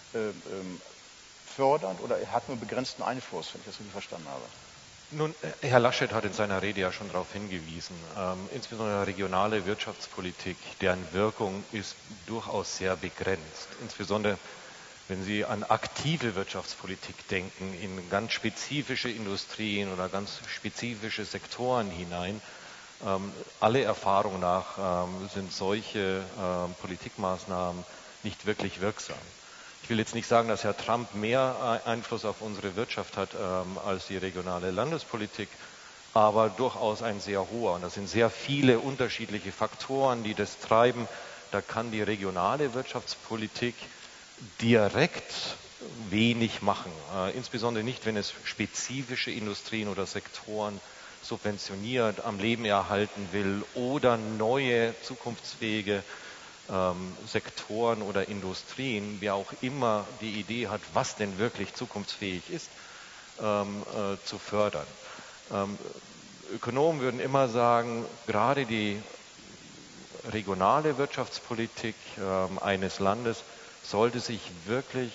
Speaker 1: fördernd oder hat nur begrenzten Einfluss, wenn ich das richtig verstanden habe?
Speaker 3: Nun, Herr Laschet hat in seiner Rede ja schon darauf hingewiesen, insbesondere regionale Wirtschaftspolitik, deren Wirkung ist durchaus sehr begrenzt. Insbesondere, wenn Sie an aktive Wirtschaftspolitik denken, in ganz spezifische Industrien oder ganz spezifische Sektoren hinein. Alle Erfahrungen nach sind solche Politikmaßnahmen nicht wirklich wirksam. Ich will jetzt nicht sagen, dass Herr Trump mehr Einfluss auf unsere Wirtschaft hat als die regionale Landespolitik, aber durchaus ein sehr hoher. Und das sind sehr viele unterschiedliche Faktoren, die das treiben. Da kann die regionale Wirtschaftspolitik direkt wenig machen, insbesondere nicht, wenn es spezifische Industrien oder Sektoren subventioniert, am Leben erhalten will oder neue zukunftsfähige Sektoren oder Industrien, wer auch immer die Idee hat, was denn wirklich zukunftsfähig ist, zu fördern. Ökonomen würden immer sagen, gerade die regionale Wirtschaftspolitik eines Landes sollte sich wirklich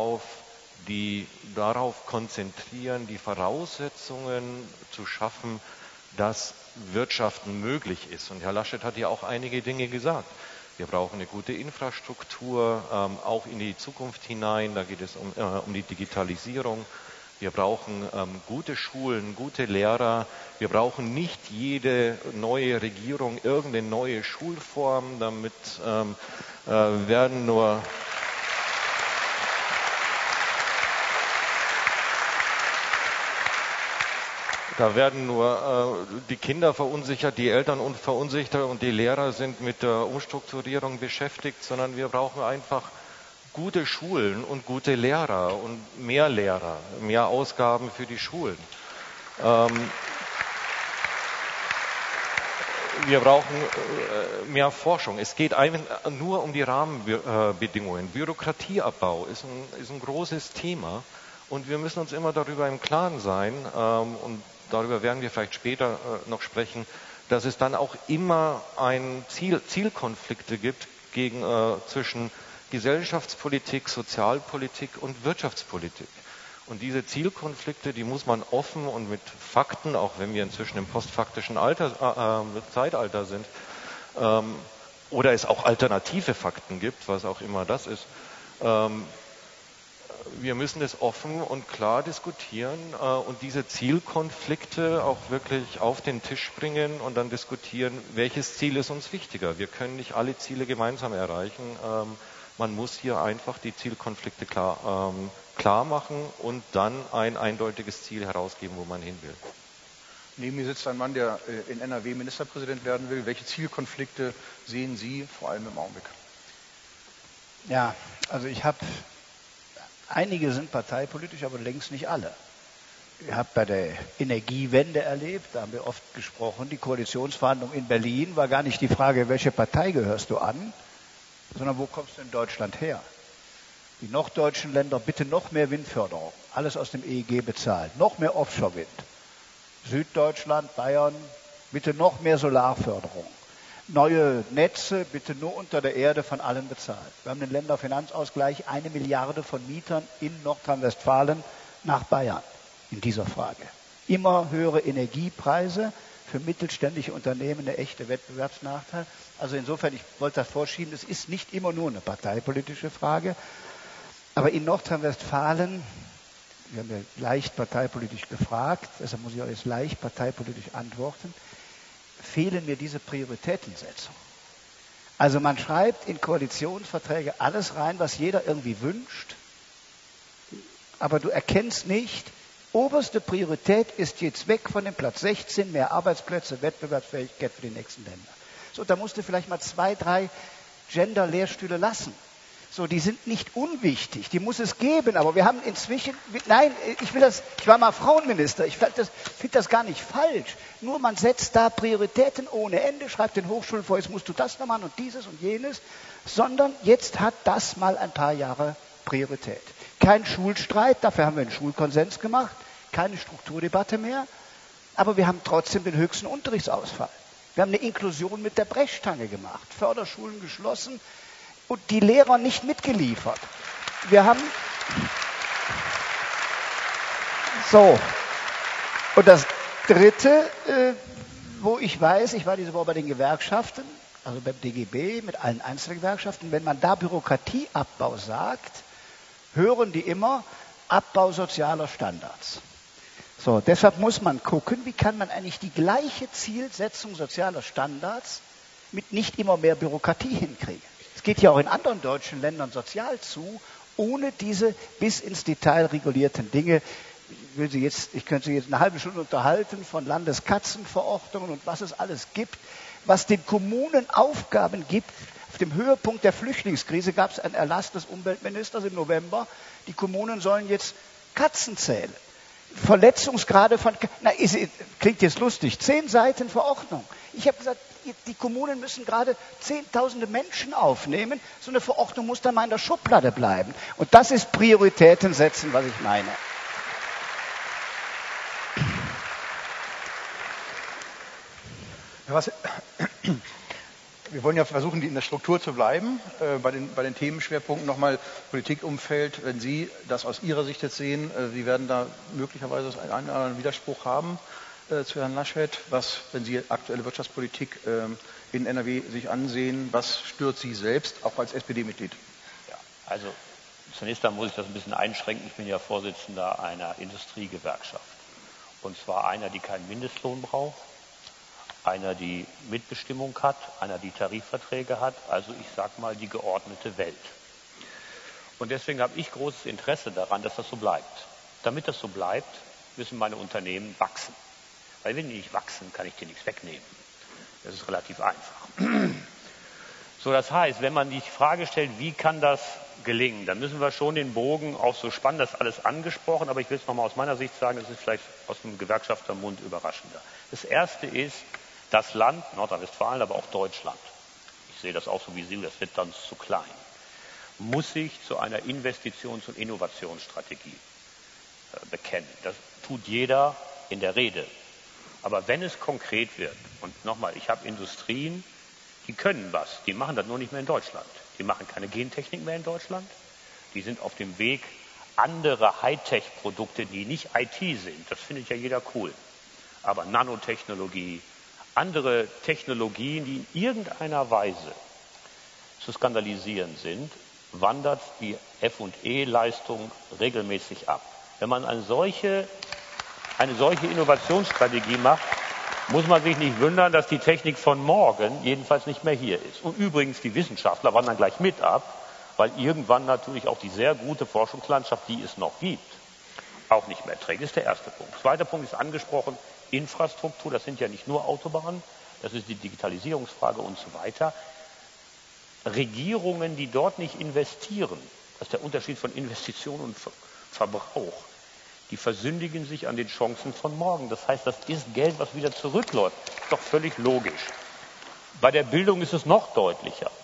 Speaker 3: darauf konzentrieren, die Voraussetzungen zu schaffen, dass Wirtschaften möglich ist. Und Herr Laschet hat ja auch einige Dinge gesagt. Wir brauchen eine gute Infrastruktur, auch in die Zukunft hinein. Da geht es um die Digitalisierung. Wir brauchen gute Schulen, gute Lehrer. Wir brauchen nicht jede neue Regierung irgendeine neue Schulform. Damit werden nur die Kinder verunsichert, die Eltern verunsichert und die Lehrer sind mit der Umstrukturierung beschäftigt, sondern wir brauchen einfach gute Schulen und gute Lehrer und Lehrer, mehr Ausgaben für die Schulen. Wir brauchen mehr Forschung. Es geht nur um die Rahmenbedingungen. Bürokratieabbau ist ein großes Thema und wir müssen uns immer darüber im Klaren sein und darüber werden wir vielleicht später noch sprechen, dass es dann auch immer Zielkonflikte gibt zwischen Gesellschaftspolitik, Sozialpolitik und Wirtschaftspolitik. Und diese Zielkonflikte, die muss man offen und mit Fakten, auch wenn wir inzwischen im postfaktischen Zeitalter sind, oder es auch alternative Fakten gibt, was auch immer das ist, wir müssen es offen und klar diskutieren und diese Zielkonflikte auch wirklich auf den Tisch bringen und dann diskutieren, welches Ziel ist uns wichtiger. Wir können nicht alle Ziele gemeinsam erreichen. Man muss hier einfach die Zielkonflikte klar machen und dann ein eindeutiges Ziel herausgeben, wo man hin will.
Speaker 1: Neben mir sitzt ein Mann, der in NRW Ministerpräsident werden will. Welche Zielkonflikte sehen Sie vor allem im Augenblick?
Speaker 2: Ja, also einige sind parteipolitisch, aber längst nicht alle. Ihr habt bei der Energiewende erlebt, da haben wir oft gesprochen, die Koalitionsverhandlung in Berlin war gar nicht die Frage, welche Partei gehörst du an, sondern wo kommst du in Deutschland her? Die norddeutschen Länder, bitte noch mehr Windförderung. Alles aus dem EEG bezahlt. Noch mehr Offshore-Wind. Süddeutschland, Bayern, bitte noch mehr Solarförderung. Neue Netze, bitte nur unter der Erde von allen bezahlt. Wir haben den Länderfinanzausgleich, 1 Milliarde von Mietern in Nordrhein-Westfalen nach Bayern in dieser Frage. Immer höhere Energiepreise, für mittelständische Unternehmen eine echte Wettbewerbsnachteil. Also insofern, ich wollte das vorschieben, es ist nicht immer nur eine parteipolitische Frage, aber in Nordrhein-Westfalen, wir haben ja leicht parteipolitisch gefragt, deshalb muss ich auch jetzt leicht parteipolitisch antworten, fehlen mir diese Prioritätensetzung. Also man schreibt in Koalitionsverträge alles rein, was jeder irgendwie wünscht, aber du erkennst nicht, oberste Priorität ist jetzt weg von dem Platz 16, mehr Arbeitsplätze, Wettbewerbsfähigkeit für die nächsten Länder. So, da musst du vielleicht mal 2, 3 Gender-Lehrstühle lassen. So, die sind nicht unwichtig, die muss es geben, aber wir haben inzwischen, nein, ich war mal Frauenminister, ich finde das gar nicht falsch, nur man setzt da Prioritäten ohne Ende, schreibt den Hochschulen vor, jetzt musst du das noch machen und dieses und jenes, sondern jetzt hat das mal ein paar Jahre Priorität. Kein Schulstreit, dafür haben wir einen Schulkonsens gemacht, keine Strukturdebatte mehr, aber wir haben trotzdem den höchsten Unterrichtsausfall. Wir haben eine Inklusion mit der Brechstange gemacht, Förderschulen geschlossen, und die Lehrer nicht mitgeliefert. Wir haben so. Und das Dritte, wo ich weiß, ich war diese Woche bei den Gewerkschaften, also beim DGB mit allen Einzelgewerkschaften, wenn man da Bürokratieabbau sagt, hören die immer Abbau sozialer Standards. So, deshalb muss man gucken, wie kann man eigentlich die gleiche Zielsetzung sozialer Standards mit nicht immer mehr Bürokratie hinkriegen. Es geht ja auch in anderen deutschen Ländern sozial zu, ohne diese bis ins Detail regulierten Dinge. Ich könnte Sie jetzt eine halbe Stunde unterhalten von Landeskatzenverordnungen und was es alles gibt, was den Kommunen Aufgaben gibt. Auf dem Höhepunkt der Flüchtlingskrise gab es einen Erlass des Umweltministers im November. Die Kommunen sollen jetzt Katzen zählen. Verletzungsgrade von, klingt jetzt lustig, 10 Seiten Verordnung. Ich habe gesagt, die Kommunen müssen gerade Zehntausende Menschen aufnehmen. So eine Verordnung muss dann mal in der Schublade bleiben. Und das ist Prioritäten setzen, was ich meine.
Speaker 1: Wir wollen ja versuchen, in der Struktur zu bleiben. Bei den Themenschwerpunkten nochmal Politikumfeld. Wenn Sie das aus Ihrer Sicht jetzt sehen, Sie werden da möglicherweise einen oder anderen Widerspruch haben zu Herrn Laschet. Wenn Sie aktuelle Wirtschaftspolitik in NRW sich ansehen, was stört Sie selbst, auch als SPD-Mitglied?
Speaker 4: Ja, also zunächst einmal muss ich das ein bisschen einschränken. Ich bin ja Vorsitzender einer Industriegewerkschaft. Und zwar einer, die keinen Mindestlohn braucht, einer, die Mitbestimmung hat, einer, die Tarifverträge hat, also ich sage mal die geordnete Welt. Und deswegen habe ich großes Interesse daran, dass das so bleibt. Damit das so bleibt, müssen meine Unternehmen wachsen. Weil wenn die nicht wachsen, kann ich dir nichts wegnehmen. Das ist relativ einfach. So, das heißt, wenn man die Frage stellt, wie kann das gelingen, dann müssen wir schon den Bogen auch so spannen, das ist alles angesprochen, aber ich will es nochmal aus meiner Sicht sagen, das ist vielleicht aus dem Gewerkschaftermund überraschender. Das Erste ist, das Land, Nordrhein-Westfalen, aber auch Deutschland, ich sehe das auch so wie Sie, das wird dann zu klein, muss sich zu einer Investitions- und Innovationsstrategie bekennen. Das tut jeder in der Rede. Aber wenn es konkret wird, und nochmal, ich habe Industrien, die können was, die machen das nur nicht mehr in Deutschland. Die machen keine Gentechnik mehr in Deutschland. Die sind auf dem Weg, andere Hightech-Produkte, die nicht IT sind, das findet ja jeder cool, aber Nanotechnologie, andere Technologien, die in irgendeiner Weise zu skandalisieren sind, wandert die F&E-Leistung regelmäßig ab. Wenn man eine solche Innovationsstrategie macht, muss man sich nicht wundern, dass die Technik von morgen jedenfalls nicht mehr hier ist. Und übrigens, die Wissenschaftler wandern gleich mit ab, weil irgendwann natürlich auch die sehr gute Forschungslandschaft, die es noch gibt, auch nicht mehr trägt. Das ist der erste Punkt. Zweiter Punkt ist angesprochen, Infrastruktur, das sind ja nicht nur Autobahnen, das ist die Digitalisierungsfrage und so weiter. Regierungen, die dort nicht investieren, das ist der Unterschied von Investition und Verbrauch, die versündigen sich an den Chancen von morgen. Das heißt, das ist Geld, was wieder zurückläuft. Ist doch völlig logisch. Bei der Bildung ist es noch deutlicher.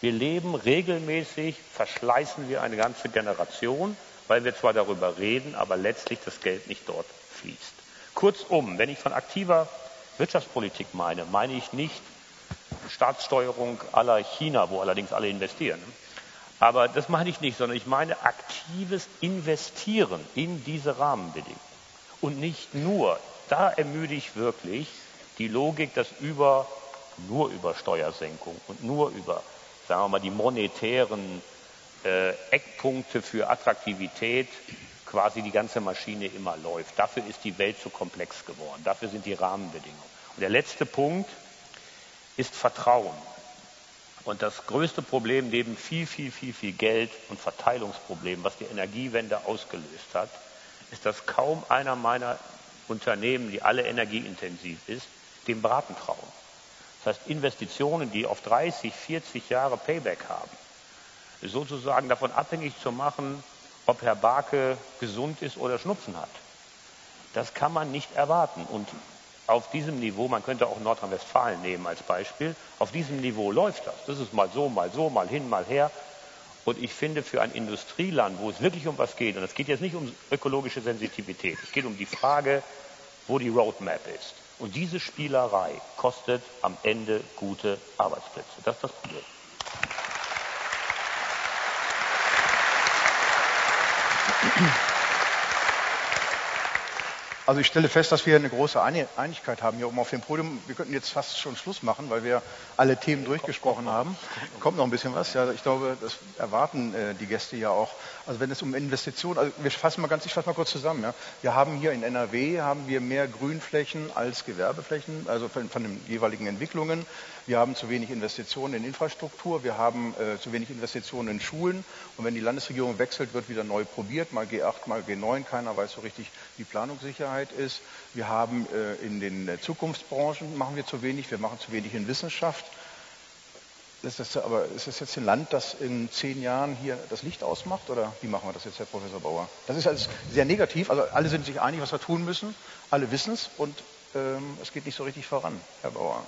Speaker 4: Wir leben regelmäßig, verschleißen wir eine ganze Generation, weil wir zwar darüber reden, aber letztlich das Geld nicht dort fließt. Kurzum, wenn ich von aktiver Wirtschaftspolitik meine ich nicht Staatssteuerung à la China, wo allerdings alle investieren. Aber das meine ich nicht, sondern ich meine aktives Investieren in diese Rahmenbedingungen. Und nicht nur, da ermüde ich wirklich die Logik, dass nur über Steuersenkung und nur über, sagen wir mal, die monetären Eckpunkte für Attraktivität quasi die ganze Maschine immer läuft. Dafür ist die Welt zu komplex geworden. Dafür sind die Rahmenbedingungen. Und der letzte Punkt ist Vertrauen. Und das größte Problem neben viel Geld und Verteilungsproblem, was die Energiewende ausgelöst hat, ist, dass kaum einer meiner Unternehmen, die alle energieintensiv ist, dem Braten trauen. Das heißt, Investitionen, die auf 30, 40 Jahre Payback haben, sozusagen davon abhängig zu machen, ob Herr Barke gesund ist oder Schnupfen hat. Das kann man nicht erwarten. Und auf diesem Niveau, man könnte auch Nordrhein-Westfalen nehmen als Beispiel, auf diesem Niveau läuft das. Das ist mal so, mal hin, mal her. Und ich finde, für ein Industrieland, wo es wirklich um was geht, und es geht jetzt nicht um ökologische Sensitivität, es geht um die Frage, wo die Roadmap ist. Und diese Spielerei kostet am Ende gute Arbeitsplätze. Das ist das Problem.
Speaker 1: Also ich stelle fest, dass wir eine große Einigkeit haben hier oben auf dem Podium. Wir könnten jetzt fast schon Schluss machen, weil wir alle Themen durchgesprochen haben. Kommt noch ein bisschen was. Ja, ich glaube, das erwarten die Gäste ja auch. Also wenn es um Investitionen, also ich fasse mal kurz zusammen. Ja. Wir haben hier in NRW mehr Grünflächen als Gewerbeflächen, also von den jeweiligen Entwicklungen. Wir haben zu wenig Investitionen in Infrastruktur, wir haben zu wenig Investitionen in Schulen. Und wenn die Landesregierung wechselt, wird wieder neu probiert, mal G8, mal G9. Keiner weiß so richtig, wie Planungssicherheit ist. Wir haben in den Zukunftsbranchen machen wir zu wenig, wir machen zu wenig in Wissenschaft. Aber ist das jetzt ein Land, das in 10 Jahren hier das Licht ausmacht? Oder wie machen wir das jetzt, Herr Professor Bauer? Das ist alles sehr negativ. Also alle sind sich einig, was wir tun müssen. Alle wissen es und es geht nicht so richtig voran, Herr Bauer.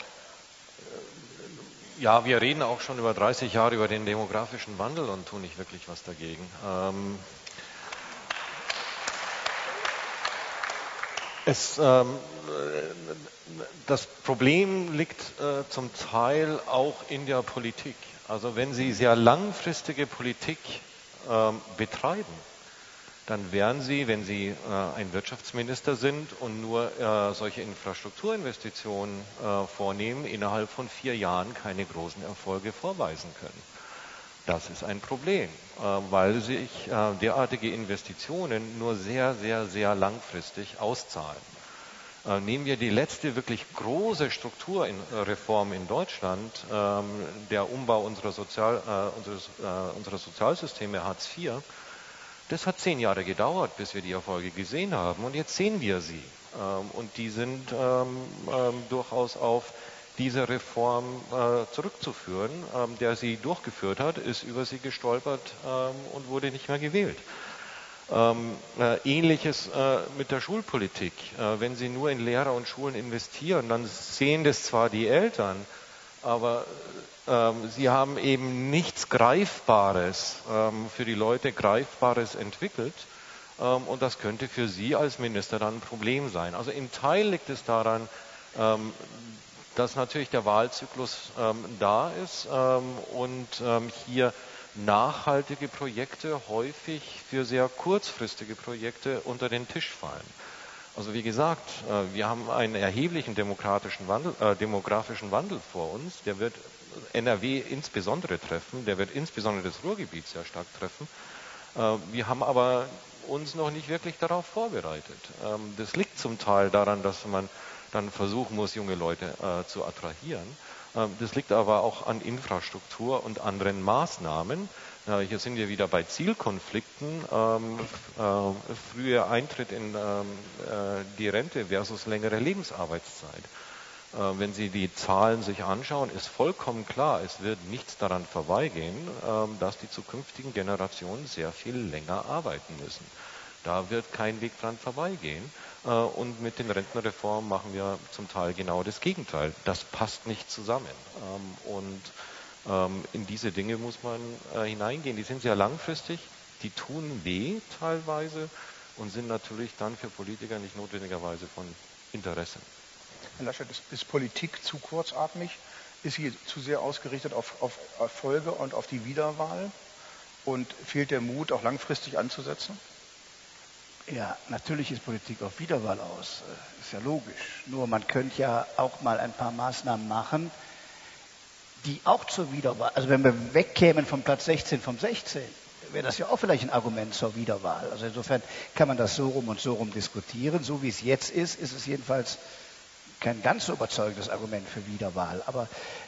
Speaker 3: Ja, wir reden auch schon über 30 Jahre über den demografischen Wandel und tun nicht wirklich was dagegen. Das Problem liegt zum Teil auch in der Politik. Also wenn Sie sehr langfristige Politik betreiben, dann werden Sie, wenn Sie ein Wirtschaftsminister sind und nur solche Infrastrukturinvestitionen vornehmen, innerhalb von 4 Jahren keine großen Erfolge vorweisen können. Das ist ein Problem, weil sich derartige Investitionen nur sehr langfristig auszahlen. Nehmen wir die letzte wirklich große Strukturreform in Deutschland, der Umbau unserer Sozialsysteme Hartz IV. Das hat 10 Jahre gedauert, bis wir die Erfolge gesehen haben und jetzt sehen wir sie. Und die sind durchaus auf diese Reform zurückzuführen. Der sie durchgeführt hat, ist über sie gestolpert und wurde nicht mehr gewählt. Ähnliches mit der Schulpolitik. Wenn Sie nur in Lehrer und Schulen investieren, dann sehen das zwar die Eltern, aber sie haben eben nichts Greifbares, für die Leute Greifbares entwickelt. Und das könnte für Sie als Minister dann ein Problem sein. Also im Teil liegt es daran, dass natürlich der Wahlzyklus da ist und hier nachhaltige Projekte häufig für sehr kurzfristige Projekte unter den Tisch fallen. Also wie gesagt, wir haben einen erheblichen demografischen Wandel vor uns. Der wird NRW insbesondere treffen, der wird insbesondere das Ruhrgebiet sehr stark treffen. Wir haben aber uns noch nicht wirklich darauf vorbereitet. Das liegt zum Teil daran, dass man dann versuchen muss, junge Leute zu attrahieren. Das liegt aber auch an Infrastruktur und anderen Maßnahmen. Hier sind wir wieder bei Zielkonflikten. Früher Eintritt in die Rente versus längere Lebensarbeitszeit. Wenn Sie die Zahlen sich anschauen, ist vollkommen klar, es wird nichts daran vorbeigehen, dass die zukünftigen Generationen sehr viel länger arbeiten müssen. Da wird kein Weg dran vorbeigehen. Und mit den Rentenreformen machen wir zum Teil genau das Gegenteil. Das passt nicht zusammen. Und In diese Dinge muss man hineingehen. Die sind sehr langfristig, die tun weh teilweise und sind natürlich dann für Politiker nicht notwendigerweise von Interesse.
Speaker 1: Herr Laschet, ist Politik zu kurzatmig? Ist sie zu sehr ausgerichtet auf Erfolge und auf die Wiederwahl? Und fehlt der Mut, auch langfristig anzusetzen?
Speaker 2: Ja, natürlich ist Politik auf Wiederwahl aus. Ist ja logisch. Nur man könnte ja auch mal ein paar Maßnahmen machen, die auch zur Wiederwahl, also wenn wir wegkämen vom Platz 16 vom 16, wäre das ja auch vielleicht ein Argument zur Wiederwahl. Also insofern kann man das so rum und so rum diskutieren. So wie es jetzt ist, ist es jedenfalls kein ganz so überzeugendes Argument für Wiederwahl. Aber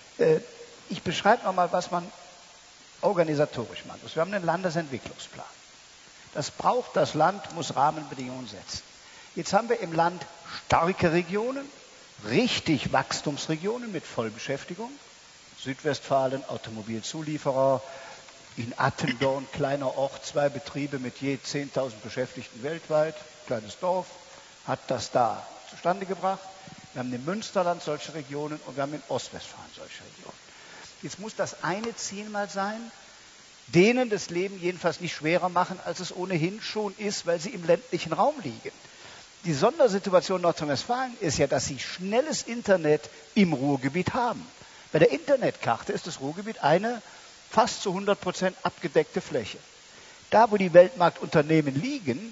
Speaker 2: ich beschreibe nochmal, was man organisatorisch machen muss. Wir haben einen Landesentwicklungsplan. Das braucht das Land, muss Rahmenbedingungen setzen. Jetzt haben wir im Land starke Regionen, richtig Wachstumsregionen mit Vollbeschäftigung. Südwestfalen, Automobilzulieferer, in Attendorn, kleiner Ort, 2 Betriebe mit je 10.000 Beschäftigten weltweit, kleines Dorf, hat das da zustande gebracht. Wir haben im Münsterland solche Regionen und wir haben in Ostwestfalen solche Regionen. Jetzt muss das eine Ziel mal sein, denen das Leben jedenfalls nicht schwerer machen, als es ohnehin schon ist, weil sie im ländlichen Raum liegen. Die Sondersituation Nordrhein-Westfalen ist ja, dass sie schnelles Internet im Ruhrgebiet haben. Bei der Internetkarte ist das Ruhrgebiet eine fast zu 100% abgedeckte Fläche. Da, wo die Weltmarktunternehmen liegen,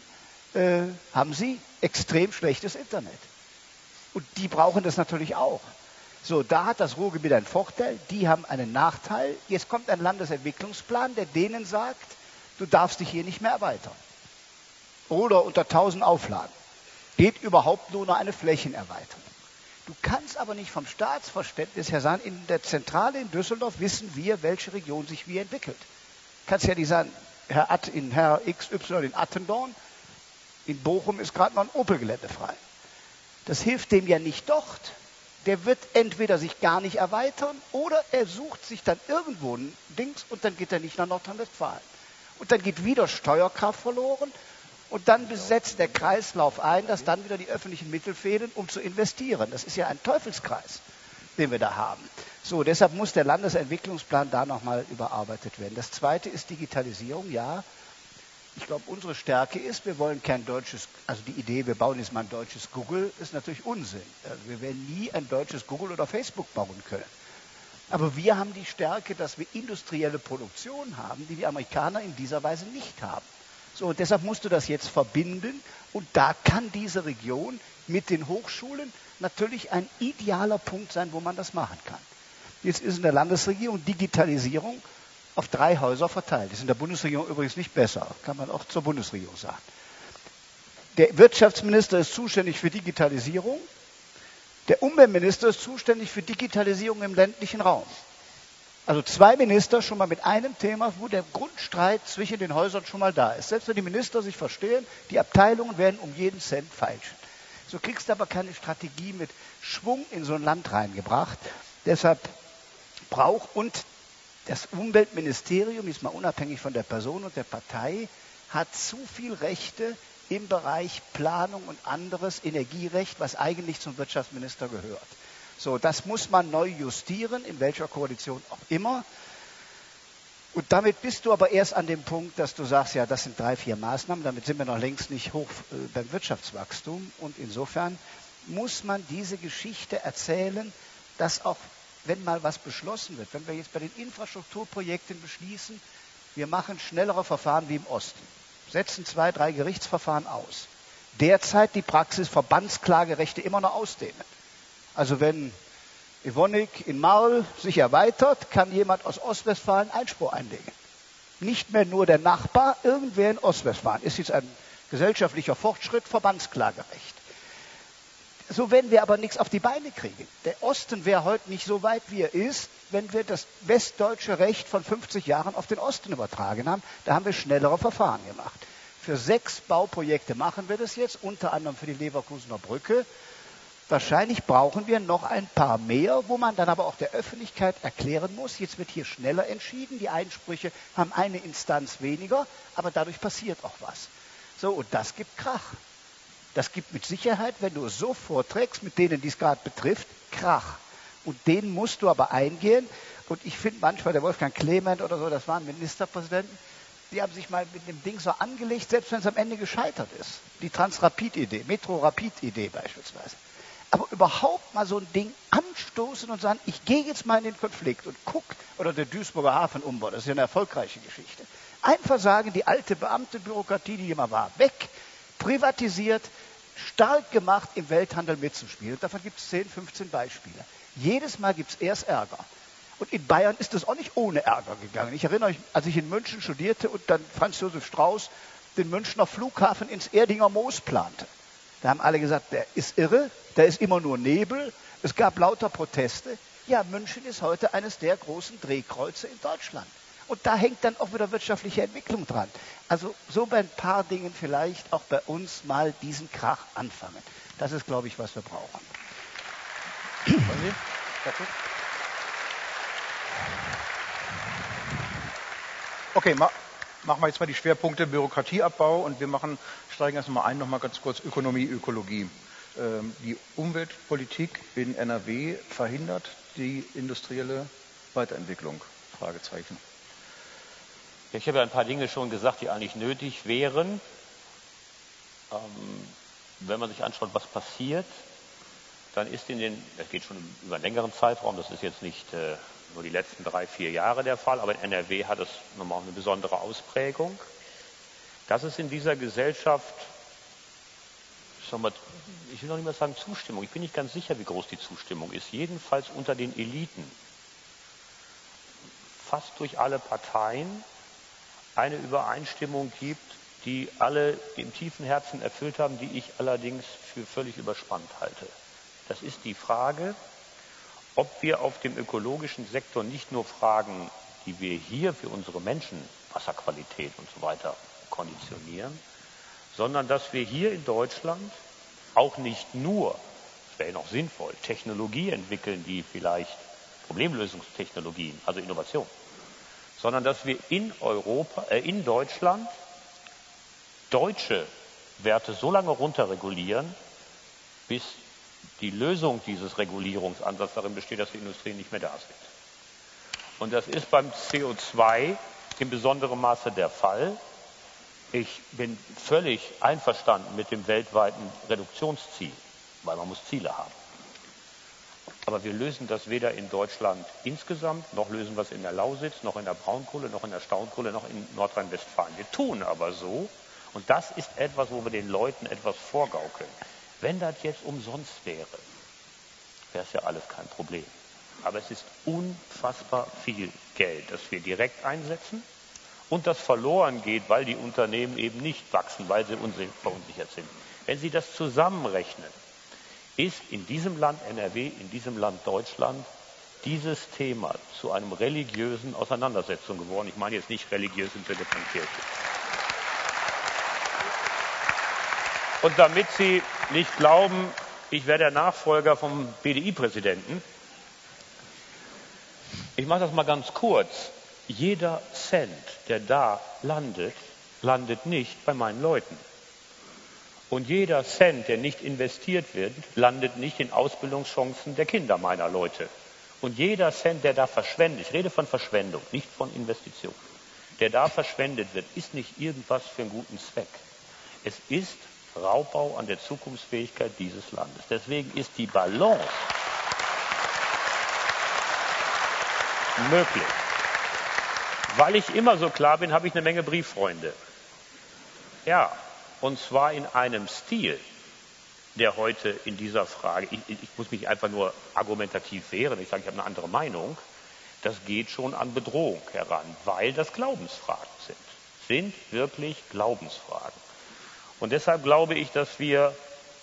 Speaker 2: haben sie extrem schlechtes Internet. Und die brauchen das natürlich auch. So, da hat das Ruhrgebiet einen Vorteil, die haben einen Nachteil. Jetzt kommt ein Landesentwicklungsplan, der denen sagt, du darfst dich hier nicht mehr erweitern. Oder unter 1000 Auflagen. Geht überhaupt nur noch eine Flächenerweiterung. Du kannst aber nicht vom Staatsverständnis her sagen, in der Zentrale in Düsseldorf wissen wir, welche Region sich wie entwickelt. Kannst ja nicht sagen, Herr XY in Attendorn, in Bochum ist gerade noch ein Opel-Gelände frei. Das hilft dem ja nicht dort. Der wird entweder sich gar nicht erweitern oder er sucht sich dann irgendwo ein Dings und dann geht er nicht nach Nordrhein-Westfalen. Und dann geht wieder Steuerkraft verloren und dann setzt der Kreislauf ein, dass dann wieder die öffentlichen Mittel fehlen, um zu investieren. Das ist ja ein Teufelskreis, den wir da haben. So, deshalb muss der Landesentwicklungsplan da nochmal überarbeitet werden. Das Zweite ist Digitalisierung, ja. Ich glaube, unsere Stärke ist, wir wollen kein deutsches, also die Idee, wir bauen jetzt mal ein deutsches Google, ist natürlich Unsinn. Also wir werden nie ein deutsches Google oder Facebook bauen können. Aber wir haben die Stärke, dass wir industrielle Produktion haben, die die Amerikaner in dieser Weise nicht haben. So, und deshalb musst du das jetzt verbinden und da kann diese Region mit den Hochschulen natürlich ein idealer Punkt sein, wo man das machen kann. Jetzt ist in der Landesregierung Digitalisierung auf 3 Häuser verteilt. Das ist in der Bundesregierung übrigens nicht besser, kann man auch zur Bundesregierung sagen. Der Wirtschaftsminister ist zuständig für Digitalisierung, der Umweltminister ist zuständig für Digitalisierung im ländlichen Raum. Also 2 Minister schon mal mit einem Thema, wo der Grundstreit zwischen den Häusern schon mal da ist. Selbst wenn die Minister sich verstehen, die Abteilungen werden um jeden Cent feilschen. So kriegst du aber keine Strategie mit Schwung in so ein Land reingebracht. Deshalb und das Umweltministerium, ist mal unabhängig von der Person und der Partei, hat zu viel Rechte im Bereich Planung und anderes, Energierecht, was eigentlich zum Wirtschaftsminister gehört. So, das muss man neu justieren, in welcher Koalition auch immer. Und damit bist du aber erst an dem Punkt, dass du sagst, ja, das sind 3, 4 Maßnahmen, damit sind wir noch längst nicht hoch beim Wirtschaftswachstum. Und insofern muss man diese Geschichte erzählen, dass auch, wenn mal was beschlossen wird, wenn wir jetzt bei den Infrastrukturprojekten beschließen, wir machen schnellere Verfahren wie im Osten, setzen 2, 3 Gerichtsverfahren aus. Derzeit die Praxis Verbandsklagerechte immer noch ausdehnen. Also wenn Evonik in Marl sich erweitert, kann jemand aus Ostwestfalen Einspruch einlegen. Nicht mehr nur der Nachbar, irgendwer in Ostwestfalen. Ist jetzt ein gesellschaftlicher Fortschritt, Verbandsklagerecht. So werden wir aber nichts auf die Beine kriegen. Der Osten wäre heute nicht so weit, wie er ist, wenn wir das westdeutsche Recht von 50 Jahren auf den Osten übertragen haben. Da haben wir schnellere Verfahren gemacht. Für 6 Bauprojekte machen wir das jetzt, unter anderem für die Leverkusener Brücke. Wahrscheinlich brauchen wir noch ein paar mehr, wo man dann aber auch der Öffentlichkeit erklären muss, jetzt wird hier schneller entschieden, die Einsprüche haben eine Instanz weniger, aber dadurch passiert auch was. So, und das gibt Krach. Das gibt mit Sicherheit, wenn du es so vorträgst, mit denen, die es gerade betrifft, Krach. Und den musst du aber eingehen. Und ich finde manchmal, der Wolfgang Clement oder so, das waren Ministerpräsidenten, die haben sich mal mit dem Ding so angelegt, selbst wenn es am Ende gescheitert ist. Die Transrapid-Idee, Metro-Rapid-Idee beispielsweise. Aber überhaupt mal so ein Ding anstoßen und sagen, ich gehe jetzt mal in den Konflikt und guck, oder der Duisburger Hafenumbau, das ist ja eine erfolgreiche Geschichte. Einfach sagen, die alte Beamtenbürokratie, die immer war, weg, privatisiert, stark gemacht, im Welthandel mitzuspielen. Und davon gibt es 10, 15 Beispiele. Jedes Mal gibt es erst Ärger. Und in Bayern ist das auch nicht ohne Ärger gegangen. Ich erinnere mich, als ich in München studierte und dann Franz Josef Strauß den Münchner Flughafen ins Erdinger Moos plante. Da haben alle gesagt, der ist irre, der ist immer nur Nebel. Es gab lauter Proteste. Ja, München ist heute eines der großen Drehkreuze in Deutschland. Und da hängt dann auch wieder wirtschaftliche Entwicklung dran. Also so bei ein paar Dingen vielleicht auch bei uns mal diesen Krach anfangen. Das ist, glaube ich, was wir brauchen.
Speaker 1: Okay, machen wir jetzt mal die Schwerpunkte Bürokratieabbau und wir steigen erst mal ein, noch mal ganz kurz Ökonomie, Ökologie. Die Umweltpolitik in NRW verhindert die industrielle Weiterentwicklung? Fragezeichen.
Speaker 4: Ich habe ja ein paar Dinge schon gesagt, die eigentlich nötig wären. Wenn man sich anschaut, was passiert, dann ist das geht schon über einen längeren Zeitraum, das ist jetzt nicht nur die letzten 3, 4 Jahre der Fall, aber in NRW hat es nochmal eine besondere Ausprägung, dass es in dieser Gesellschaft, ich will noch nicht mal sagen Zustimmung, ich bin nicht ganz sicher, wie groß die Zustimmung ist, jedenfalls unter den Eliten, fast durch alle Parteien, eine Übereinstimmung gibt, die alle im tiefen Herzen erfüllt haben, die ich allerdings für völlig überspannt halte. Das ist die Frage, ob wir auf dem ökologischen Sektor nicht nur Fragen, die wir hier für unsere Menschen, Wasserqualität und so weiter, konditionieren, sondern dass wir hier in Deutschland auch nicht nur, das wäre noch sinnvoll, Technologie entwickeln, die vielleicht Problemlösungstechnologien, also Innovation, sondern dass wir in Deutschland deutsche Werte so lange runterregulieren, bis die Lösung dieses Regulierungsansatzes darin besteht, dass die Industrie nicht mehr da sind. Und das ist beim CO2 in besonderem Maße der Fall. Ich bin völlig einverstanden mit dem weltweiten Reduktionsziel, weil man muss Ziele haben. Aber wir lösen das weder in Deutschland insgesamt, noch lösen wir es in der Lausitz, noch in der Braunkohle, noch in der Staukohle, noch in Nordrhein-Westfalen. Wir tun aber so, und das ist etwas, wo wir den Leuten etwas vorgaukeln. Wenn das jetzt umsonst wäre, wäre es ja alles kein Problem. Aber es ist unfassbar viel Geld, das wir direkt einsetzen und das verloren geht, weil die Unternehmen eben nicht wachsen, weil sie verunsichert sind. Wenn Sie das zusammenrechnen, ist in diesem Land NRW, in diesem Land Deutschland, dieses Thema zu einem religiösen Auseinandersetzung geworden. Ich meine jetzt nicht religiös im Sinne von Kirche. Und damit Sie nicht glauben, ich wäre der Nachfolger vom BDI-Präsidenten, ich mache das mal ganz kurz. Jeder Cent, der da landet, landet nicht bei meinen Leuten. Und jeder Cent, der nicht investiert wird, landet nicht in Ausbildungschancen der Kinder meiner Leute. Und jeder Cent, der da verschwendet, ich rede von Verschwendung, nicht von Investition, der da verschwendet wird, ist nicht irgendwas für einen guten Zweck. Es ist Raubbau an der Zukunftsfähigkeit dieses Landes. Deswegen ist die Balance möglich. Weil ich immer so klar bin, habe ich eine Menge Brieffreunde. Ja, und zwar in einem Stil, der heute in dieser Frage, ich muss mich einfach nur argumentativ wehren, ich sage, ich habe eine andere Meinung, das geht schon an Bedrohung heran, weil das Glaubensfragen sind wirklich Glaubensfragen. Und deshalb glaube ich, dass wir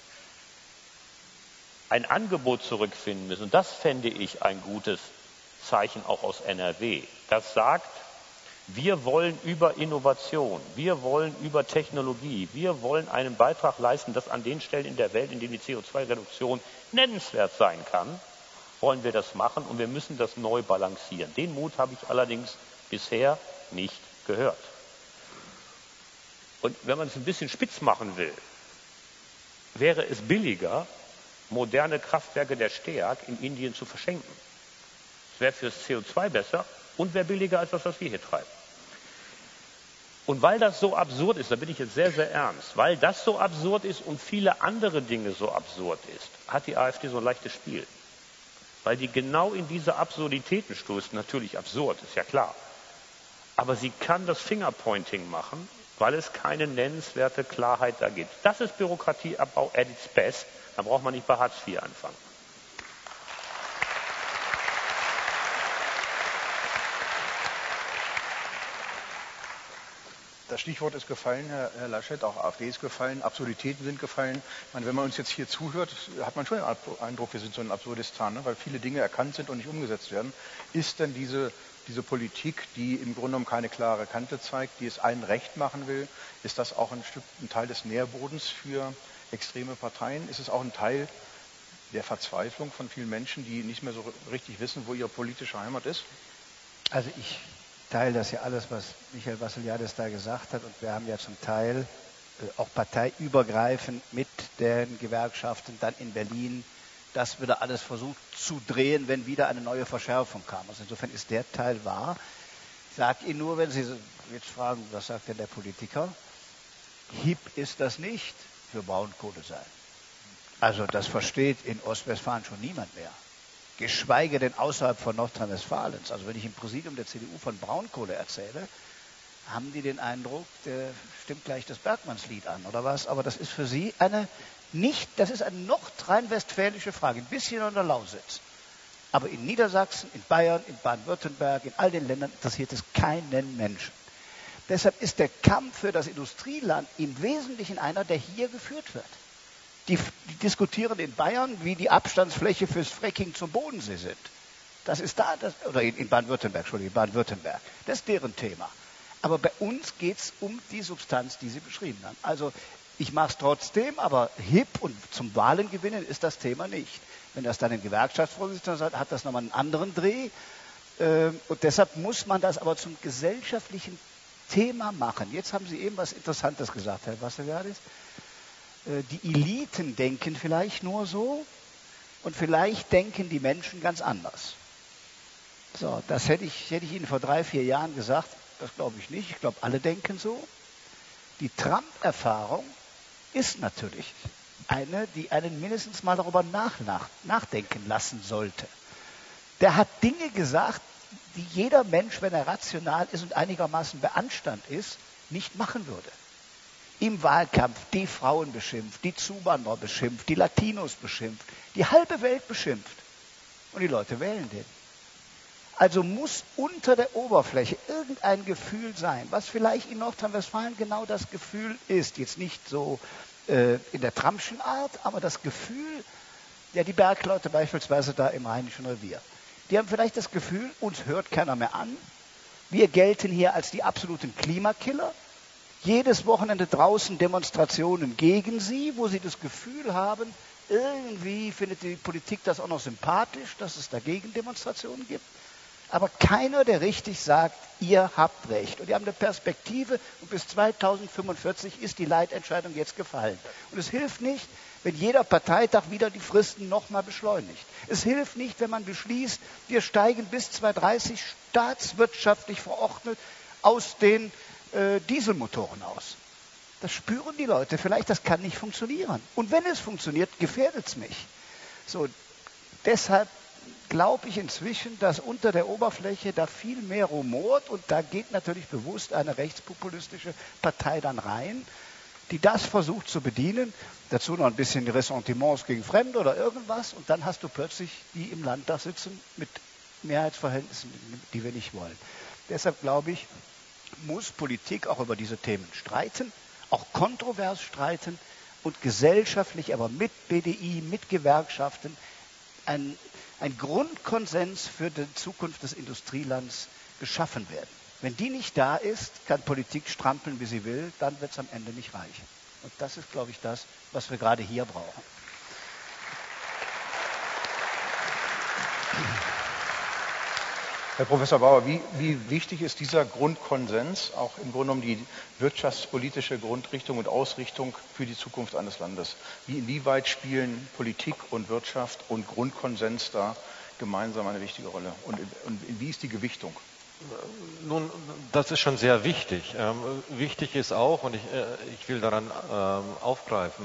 Speaker 4: ein Angebot zurückfinden müssen. Und das fände ich ein gutes Zeichen auch aus NRW. Das sagt, wir wollen über Innovation, wir wollen über Technologie, wir wollen einen Beitrag leisten, dass an den Stellen in der Welt, in denen die CO2-Reduktion nennenswert sein kann, wollen wir das machen und wir müssen das neu balancieren. Den Mut habe ich allerdings bisher nicht gehört. Und wenn man es ein bisschen spitz machen will, wäre es billiger, moderne Kraftwerke der STEAG in Indien zu verschenken. wäre fürs CO2 besser und wäre billiger als das, was wir hier treiben. Und weil das so absurd ist, da bin ich jetzt sehr, sehr ernst, weil das so absurd ist und viele andere Dinge so absurd ist, hat die AfD so ein leichtes Spiel. Weil die genau in diese Absurditäten stoßt, natürlich absurd, ist ja klar. Aber sie kann das Fingerpointing machen, weil es keine nennenswerte Klarheit da gibt. Das ist Bürokratieabbau at its best. Da braucht man nicht bei Hartz IV anfangen.
Speaker 1: Das Stichwort ist gefallen, Herr Laschet, auch AfD ist gefallen, Absurditäten sind gefallen. Ich meine, wenn man uns jetzt hier zuhört, hat man schon den Eindruck, wir sind so ein Absurdistan, ne? Weil viele Dinge erkannt sind und nicht umgesetzt werden. Ist denn diese Politik, die im Grunde genommen keine klare Kante zeigt, die es allen recht machen will, ist das auch ein Teil des Nährbodens für extreme Parteien? Ist es auch ein Teil der Verzweiflung von vielen Menschen, die nicht mehr so richtig wissen, wo ihre politische Heimat ist?
Speaker 2: Also ich teile das ja alles, was Michael Vassiliadis da gesagt hat. Und wir haben ja zum Teil auch parteiübergreifend mit den Gewerkschaften dann in Berlin das wieder alles versucht zu drehen, wenn wieder eine neue Verschärfung kam. Also insofern ist der Teil wahr. Ich sage Ihnen nur, wenn Sie jetzt fragen, was sagt denn der Politiker? Hip ist das nicht für Braunkohle sein. Also das versteht in Ostwestfalen schon niemand mehr. Geschweige denn außerhalb von Nordrhein-Westfalens. Also wenn ich im Präsidium der CDU von Braunkohle erzähle, haben die den Eindruck, der stimmt gleich das Bergmannslied an oder was. Aber das ist für sie das ist eine nordrhein-westfälische Frage, ein bisschen an der Lausitz. Aber in Niedersachsen, in Bayern, in Baden-Württemberg, in all den Ländern interessiert es keinen Menschen. Deshalb ist der Kampf für das Industrieland im Wesentlichen einer, der hier geführt wird. Die diskutieren in Bayern, wie die Abstandsfläche fürs Fracking zum Bodensee sind. Das ist oder in Baden-Württemberg, Entschuldigung, Baden-Württemberg. Das ist deren Thema. Aber bei uns geht es um die Substanz, die Sie beschrieben haben. Also ich mache es trotzdem, aber hip und zum Wahlen gewinnen ist das Thema nicht. Wenn das dann ein Gewerkschaftsvorsitzender sagt, hat das nochmal einen anderen Dreh. Und deshalb muss man das aber zum gesellschaftlichen Thema machen. Jetzt haben Sie eben was Interessantes gesagt, Herr Vassiliadis. Die Eliten denken vielleicht nur so und vielleicht denken die Menschen ganz anders. So, das hätte ich Ihnen vor 3-4 Jahren gesagt. Das glaube ich nicht. Ich glaube, alle denken so. Die Trump-Erfahrung ist natürlich eine, die einen mindestens mal darüber nachdenken lassen sollte. Der hat Dinge gesagt, die jeder Mensch, wenn er rational ist und einigermaßen bei Anstand ist, nicht machen würde. Im Wahlkampf die Frauen beschimpft, die Zuwanderer beschimpft, die Latinos beschimpft, die halbe Welt beschimpft. Und die Leute wählen den. Also muss unter der Oberfläche irgendein Gefühl sein, was vielleicht in Nordrhein-Westfalen genau das Gefühl ist. Jetzt nicht so in der Trumpschen Art, aber das Gefühl, ja, die Bergleute beispielsweise da im Rheinischen Revier. Die haben vielleicht das Gefühl, uns hört keiner mehr an. Wir gelten hier als die absoluten Klimakiller. Jedes Wochenende draußen Demonstrationen gegen sie, wo sie das Gefühl haben, irgendwie findet die Politik das auch noch sympathisch, dass es dagegen Demonstrationen gibt. Aber keiner, der richtig sagt, ihr habt recht. Und die haben eine Perspektive und bis 2045 ist die Leitentscheidung jetzt gefallen. Und es hilft nicht, wenn jeder Parteitag wieder die Fristen nochmal beschleunigt. Es hilft nicht, wenn man beschließt, wir steigen bis 2030 staatswirtschaftlich verordnet aus den Dieselmotoren aus. Das spüren die Leute vielleicht, das kann nicht funktionieren. Und wenn es funktioniert, gefährdet es mich. So, deshalb glaube ich inzwischen, dass unter der Oberfläche da viel mehr rumort und da geht natürlich bewusst eine rechtspopulistische Partei dann rein, die das versucht zu bedienen, dazu noch ein bisschen Ressentiments gegen Fremde oder irgendwas und dann hast du plötzlich die im Landtag sitzen mit Mehrheitsverhältnissen, die wir nicht wollen. Deshalb glaube ich, muss Politik auch über diese Themen streiten, auch kontrovers streiten und gesellschaftlich, aber mit BDI, mit Gewerkschaften, ein Grundkonsens für die Zukunft des Industrielands geschaffen werden. Wenn die nicht da ist, kann Politik strampeln, wie sie will, dann wird es am Ende nicht reichen. Und das ist, glaube ich, das, was wir gerade hier brauchen.
Speaker 1: Herr Professor Bauer, wie wichtig ist dieser Grundkonsens, auch im Grunde genommen die wirtschaftspolitische Grundrichtung und Ausrichtung für die Zukunft eines Landes? Inwieweit spielen Politik und Wirtschaft und Grundkonsens da gemeinsam eine wichtige Rolle? Und wie ist die Gewichtung?
Speaker 3: Nun, das ist schon sehr wichtig. Wichtig ist auch, und ich will daran aufgreifen,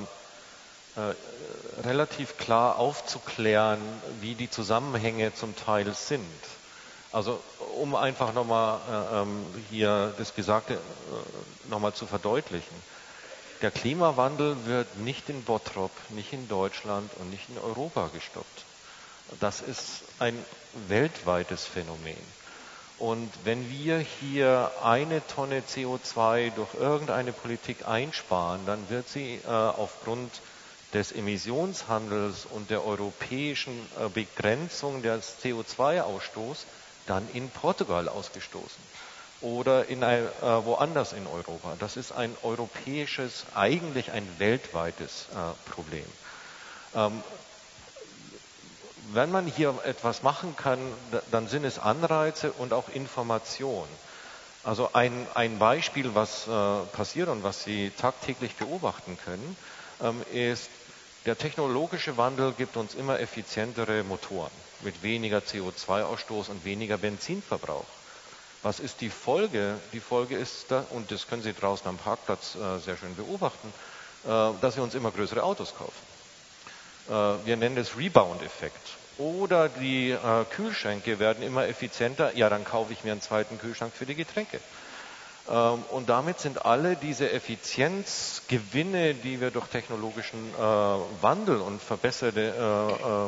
Speaker 3: relativ klar aufzuklären, wie die Zusammenhänge zum Teil sind. Also um einfach nochmal hier das Gesagte nochmal zu verdeutlichen. Der Klimawandel wird nicht in Bottrop, nicht in Deutschland und nicht in Europa gestoppt. Das ist ein weltweites Phänomen. Und wenn wir hier 1 Tonne CO2 durch irgendeine Politik einsparen, dann wird sie aufgrund des Emissionshandels und der europäischen Begrenzung des CO2-Ausstoßes dann in Portugal ausgestoßen oder woanders in Europa. Das ist ein europäisches, eigentlich ein weltweites Problem. Wenn man hier etwas machen kann, dann sind es Anreize und auch Information. Also ein Beispiel, was passiert und was Sie tagtäglich beobachten können, ist, der technologische Wandel gibt uns immer effizientere Motoren mit weniger CO2-Ausstoß und weniger Benzinverbrauch. Was ist die Folge? Die Folge ist, und das können Sie draußen am Parkplatz sehr schön beobachten, dass wir uns immer größere Autos kaufen. Wir nennen das Rebound-Effekt. Oder die Kühlschränke werden immer effizienter, ja, dann kaufe ich mir einen zweiten Kühlschrank für die Getränke. Und damit sind alle diese Effizienzgewinne, die wir durch technologischen Wandel und verbesserte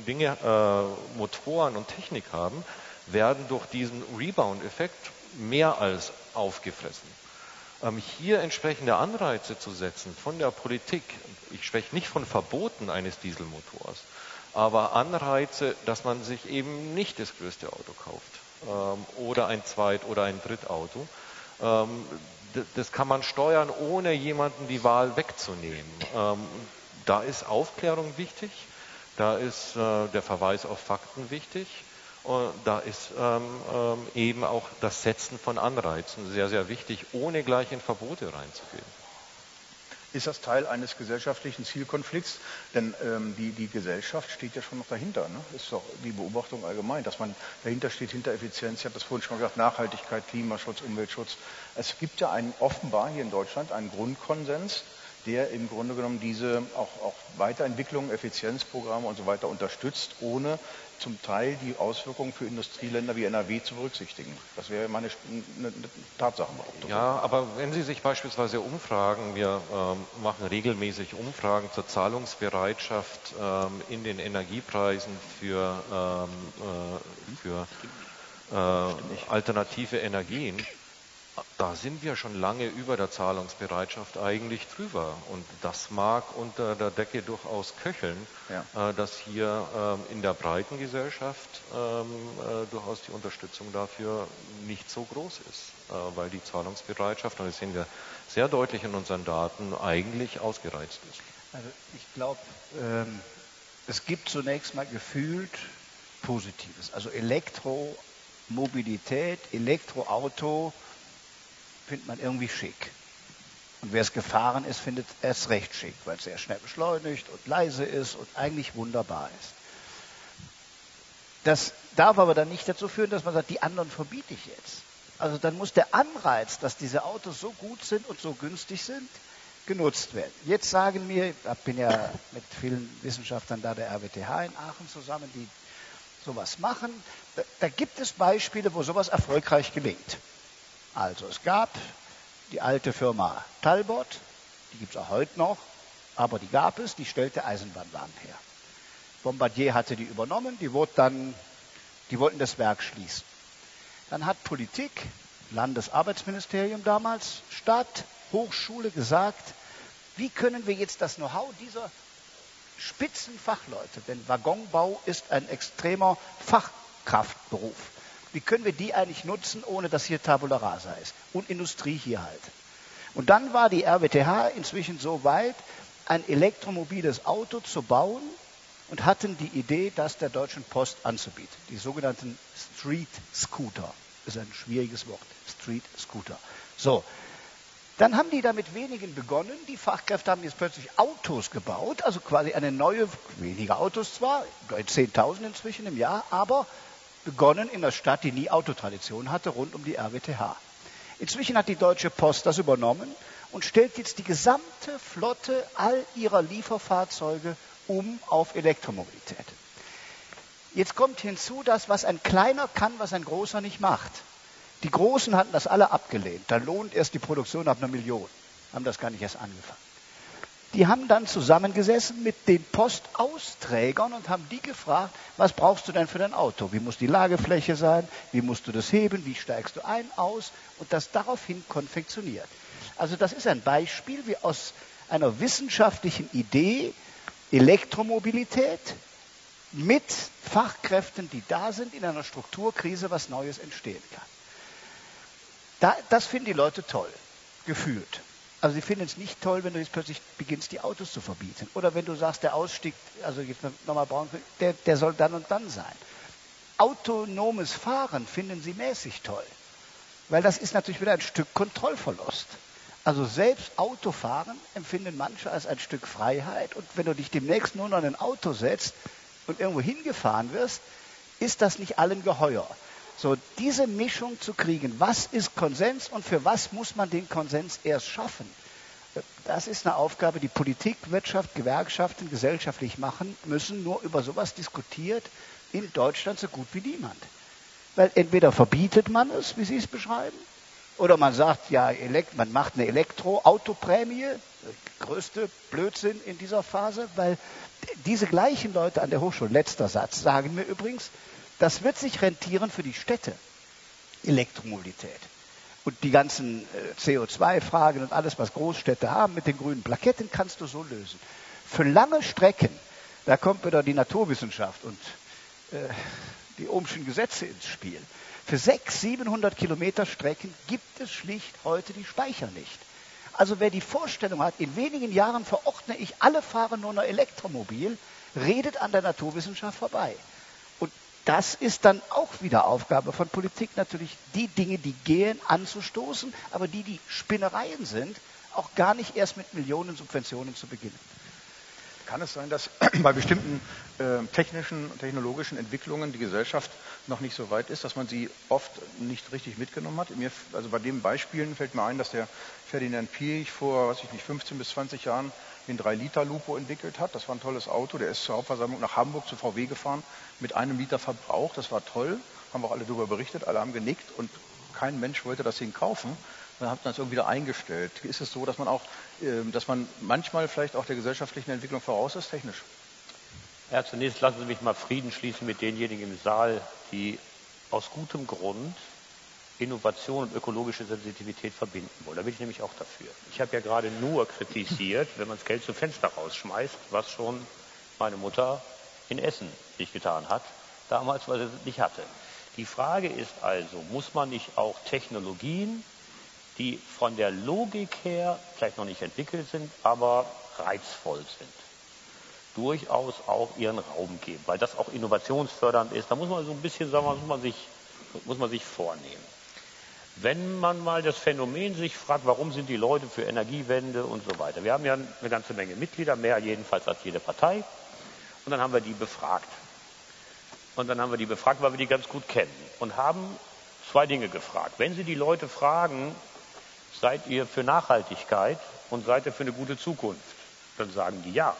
Speaker 3: Motoren und Technik haben, werden durch diesen Rebound-Effekt mehr als aufgefressen. Hier entsprechende Anreize zu setzen von der Politik, ich spreche nicht von Verboten eines Dieselmotors, aber Anreize, dass man sich eben nicht das größte Auto kauft oder ein Zweit- oder ein Drittauto. Das kann man steuern, ohne jemanden die Wahl wegzunehmen. Da ist Aufklärung wichtig, da ist der Verweis auf Fakten wichtig und da ist eben auch das Setzen von Anreizen sehr, sehr wichtig, ohne gleich in Verbote reinzugehen.
Speaker 1: Ist das Teil eines gesellschaftlichen Zielkonflikts? Denn die Gesellschaft steht ja schon noch dahinter. Ne? Ist doch die Beobachtung allgemein, dass man dahinter steht, hinter Effizienz. Ich habe das vorhin schon gesagt, Nachhaltigkeit, Klimaschutz, Umweltschutz. Es gibt ja offenbar hier in Deutschland einen Grundkonsens, der im Grunde genommen diese auch Weiterentwicklung, Effizienzprogramme und so weiter unterstützt, ohne zum Teil die Auswirkungen für Industrieländer wie NRW zu berücksichtigen. Das wäre mal eine Tatsachenbehauptung.
Speaker 3: Ja, aber wenn Sie sich beispielsweise umfragen, wir machen regelmäßig Umfragen zur Zahlungsbereitschaft in den Energiepreisen für alternative Energien, da sind wir schon lange über der Zahlungsbereitschaft eigentlich drüber. Und das mag unter der Decke durchaus köcheln, ja, dass hier in der breiten Gesellschaft durchaus die Unterstützung dafür nicht so groß ist, weil die Zahlungsbereitschaft, und das sehen wir sehr deutlich in unseren Daten, eigentlich ausgereizt ist.
Speaker 2: Also ich glaube, es gibt zunächst mal gefühlt Positives. Also Elektromobilität, Elektroauto findet man irgendwie schick. Und wer es gefahren ist, findet es recht schick, weil es sehr schnell beschleunigt und leise ist und eigentlich wunderbar ist. Das darf aber dann nicht dazu führen, dass man sagt, die anderen verbiete ich jetzt. Also dann muss der Anreiz, dass diese Autos so gut sind und so günstig sind, genutzt werden. Jetzt sagen mir, ich bin ja mit vielen Wissenschaftlern da der RWTH in Aachen zusammen, die sowas machen. Da gibt es Beispiele, wo sowas erfolgreich gelingt. Also es gab die alte Firma Talbot, die gibt es auch heute noch, aber die gab es, die stellte Eisenbahnwagen her. Bombardier hatte die übernommen, die wollten das Werk schließen. Dann hat Politik, Landesarbeitsministerium damals, Stadt, Hochschule gesagt, wie können wir jetzt das Know-how dieser Spitzenfachleute, denn Waggonbau ist ein extremer Fachkraftberuf, wie können wir die eigentlich nutzen, ohne dass hier Tabula Rasa ist? Und Industrie hier halt. Und dann war die RWTH inzwischen so weit, ein elektromobiles Auto zu bauen und hatten die Idee, das der Deutschen Post anzubieten. Die sogenannten Street Scooter. Das ist ein schwieriges Wort. Street Scooter. So. Dann haben die da mit wenigen begonnen. Die Fachkräfte haben jetzt plötzlich Autos gebaut, also quasi eine neue, weniger Autos zwar, 10.000 inzwischen im Jahr, aber begonnen in der Stadt, die nie Autotradition hatte, rund um die RWTH. Inzwischen hat die Deutsche Post das übernommen und stellt jetzt die gesamte Flotte all ihrer Lieferfahrzeuge um auf Elektromobilität. Jetzt kommt hinzu, dass was ein Kleiner kann, was ein Großer nicht macht. Die Großen hatten das alle abgelehnt. Da lohnt erst die Produktion ab 1 Million. Haben das gar nicht erst angefangen. Die haben dann zusammengesessen mit den Postausträgern und haben die gefragt, was brauchst du denn für dein Auto? Wie muss die Lagefläche sein? Wie musst du das heben? Wie steigst du ein, aus? Und das daraufhin konfektioniert. Also das ist ein Beispiel, wie aus einer wissenschaftlichen Idee Elektromobilität mit Fachkräften, die da sind, in einer Strukturkrise was Neues entstehen kann. Das finden die Leute toll, gefühlt. Also sie finden es nicht toll, wenn du jetzt plötzlich beginnst, die Autos zu verbieten. Oder wenn du sagst, der Ausstieg, also jetzt nochmal Braun, der soll dann und dann sein. Autonomes Fahren finden sie mäßig toll. Weil das ist natürlich wieder ein Stück Kontrollverlust. Also selbst Autofahren empfinden manche als ein Stück Freiheit. Und wenn du dich demnächst nur noch in ein Auto setzt und irgendwo hingefahren wirst, ist das nicht allen geheuer. So, diese Mischung zu kriegen, was ist Konsens und für was muss man den Konsens erst schaffen, das ist eine Aufgabe, die Politik, Wirtschaft, Gewerkschaften gesellschaftlich machen müssen. Nur über sowas diskutiert in Deutschland so gut wie niemand. Weil entweder verbietet man es, wie Sie es beschreiben, oder man sagt, ja, man macht eine Elektroautoprämie, größte Blödsinn in dieser Phase, weil diese gleichen Leute an der Hochschule, letzter Satz, sagen mir übrigens, das wird sich rentieren für die Städte, Elektromobilität. Und die ganzen CO2-Fragen und alles, was Großstädte haben, mit den grünen Plaketten, kannst du so lösen. Für lange Strecken, da kommt wieder die Naturwissenschaft und die Ohmschen Gesetze ins Spiel. Für 600, 700 Kilometer Strecken gibt es schlicht heute die Speicher nicht. Also wer die Vorstellung hat, in wenigen Jahren verordne ich, alle fahren nur noch Elektromobil, redet an der Naturwissenschaft vorbei. Und das ist dann auch wieder Aufgabe von Politik, natürlich die Dinge, die gehen, anzustoßen, aber die Spinnereien sind, auch gar nicht erst mit Millionen Subventionen zu beginnen.
Speaker 1: Kann es sein, dass bei bestimmten technischen und technologischen Entwicklungen die Gesellschaft noch nicht so weit ist, dass man sie oft nicht richtig mitgenommen hat? Also bei den Beispielen fällt mir ein, dass der Ferdinand Piëch vor, 15 bis 20 Jahren den 3-Liter-Lupo entwickelt hat. Das war ein tolles Auto. Der ist zur Hauptversammlung nach Hamburg zu VW gefahren mit 1 Liter Verbrauch. Das war toll. Haben wir auch alle darüber berichtet. Alle haben genickt und kein Mensch wollte das Ding kaufen. Dann hat man es irgendwie wieder eingestellt. Ist es so, dass man manchmal vielleicht auch der gesellschaftlichen Entwicklung voraus ist, technisch?
Speaker 4: Ja, zunächst lassen Sie mich mal Frieden schließen mit denjenigen im Saal, die aus gutem Grund Innovation und ökologische Sensitivität verbinden wollen. Da bin ich nämlich auch dafür. Ich habe ja gerade nur kritisiert, wenn man das Geld zum Fenster rausschmeißt, was schon meine Mutter in Essen nicht getan hat, damals, weil sie es nicht hatte. Die Frage ist also, muss man nicht auch Technologien, die von der Logik her vielleicht noch nicht entwickelt sind, aber reizvoll sind, durchaus auch ihren Raum geben, weil das auch innovationsfördernd ist. Da muss man so ein bisschen, sagen wir, muss man sich vornehmen. Wenn man mal das Phänomen sich fragt, warum sind die Leute für Energiewende und so weiter. Wir haben ja eine ganze Menge Mitglieder, mehr jedenfalls als jede Partei. Und dann haben wir die befragt. Und dann haben wir die befragt, weil wir die ganz gut kennen. Und haben 2 Dinge gefragt. Wenn Sie die Leute fragen, seid ihr für Nachhaltigkeit und seid ihr für eine gute Zukunft? Dann sagen die ja.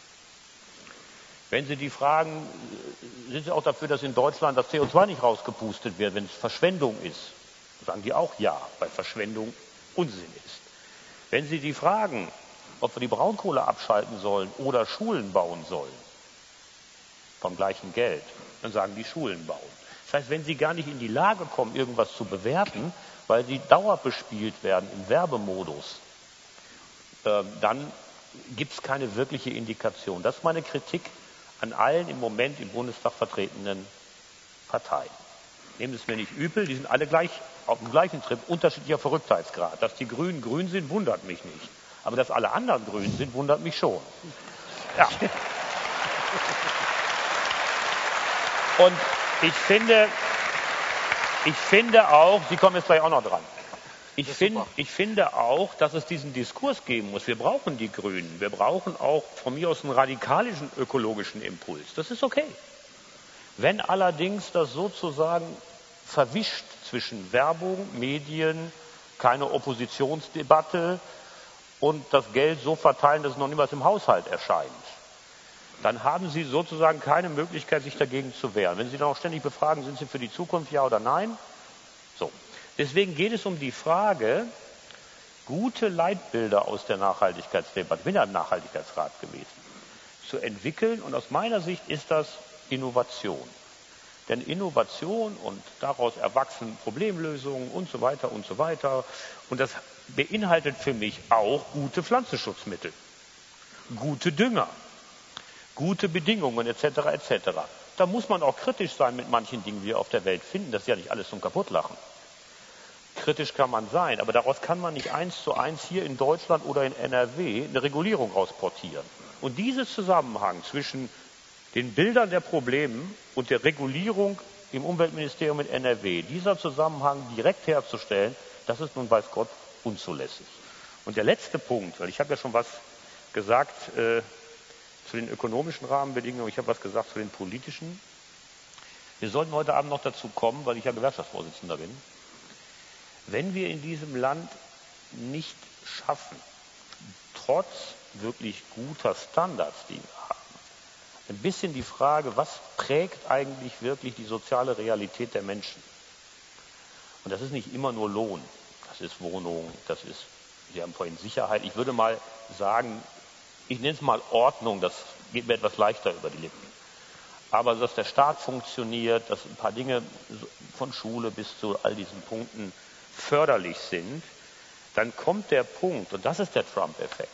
Speaker 4: Wenn Sie die fragen, sind Sie auch dafür, dass in Deutschland das CO2 nicht rausgepustet wird, wenn es Verschwendung ist? Dann sagen die auch ja, weil Verschwendung Unsinn ist. Wenn Sie die fragen, ob wir die Braunkohle abschalten sollen oder Schulen bauen sollen, vom gleichen Geld, dann sagen die Schulen bauen. Das heißt, wenn Sie gar nicht in die Lage kommen, irgendwas zu bewerten, weil Sie dauerbespielt werden im Werbemodus, dann gibt es keine wirkliche Indikation. Das ist meine Kritik an allen im Moment im Bundestag vertretenen Parteien. Nehmen Sie es mir nicht übel, die sind alle gleich auf dem gleichen Trip, unterschiedlicher Verrücktheitsgrad. Dass die Grünen grün sind, wundert mich nicht. Aber dass alle anderen grün sind, wundert mich schon. Ja. Und ich finde auch, Sie kommen jetzt gleich auch noch dran. Ich finde auch, dass es diesen Diskurs geben muss. Wir brauchen die Grünen. Wir brauchen auch von mir aus einen radikalischen ökologischen Impuls. Das ist okay. Wenn allerdings das sozusagen verwischt zwischen Werbung, Medien, keine Oppositionsdebatte und das Geld so verteilen, dass es noch niemals im Haushalt erscheint, dann haben Sie sozusagen keine Möglichkeit, sich dagegen zu wehren. Wenn Sie dann auch ständig befragen, sind Sie für die Zukunft, ja oder nein? So. Deswegen geht es um die Frage, gute Leitbilder aus der Nachhaltigkeitsdebatte, ich bin ja im Nachhaltigkeitsrat gewesen, zu entwickeln. Und aus meiner Sicht ist das Innovation. Denn Innovation und daraus erwachsen Problemlösungen und so weiter und so weiter. Und das beinhaltet für mich auch gute Pflanzenschutzmittel, gute Dünger, gute Bedingungen etc. etc. Da muss man auch kritisch sein mit manchen Dingen, die wir auf der Welt finden. Das ist ja nicht alles zum Kaputtlachen. Kritisch kann man sein, aber daraus kann man nicht 1:1 hier in Deutschland oder in NRW eine Regulierung rausportieren. Und dieser Zusammenhang zwischen den Bildern der Probleme und der Regulierung im Umweltministerium in NRW, dieser Zusammenhang direkt herzustellen, das ist nun weiß Gott unzulässig. Und der letzte Punkt, weil ich habe ja schon was gesagt zu den ökonomischen Rahmenbedingungen, ich habe was gesagt zu den politischen. Wir sollten heute Abend noch dazu kommen, weil ich ja Gewerkschaftsvorsitzender bin, wenn wir in diesem Land nicht schaffen, trotz wirklich guter Standards, die wir haben, ein bisschen die Frage, was prägt eigentlich wirklich die soziale Realität der Menschen? Und das ist nicht immer nur Lohn, das ist Wohnung, das ist, Sie haben vorhin Sicherheit. Ich würde mal sagen, ich nenne es mal Ordnung, das geht mir etwas leichter über die Lippen. Aber dass der Staat funktioniert, dass ein paar Dinge von Schule bis zu all diesen Punkten förderlich sind, dann kommt der Punkt, und das ist der Trump-Effekt,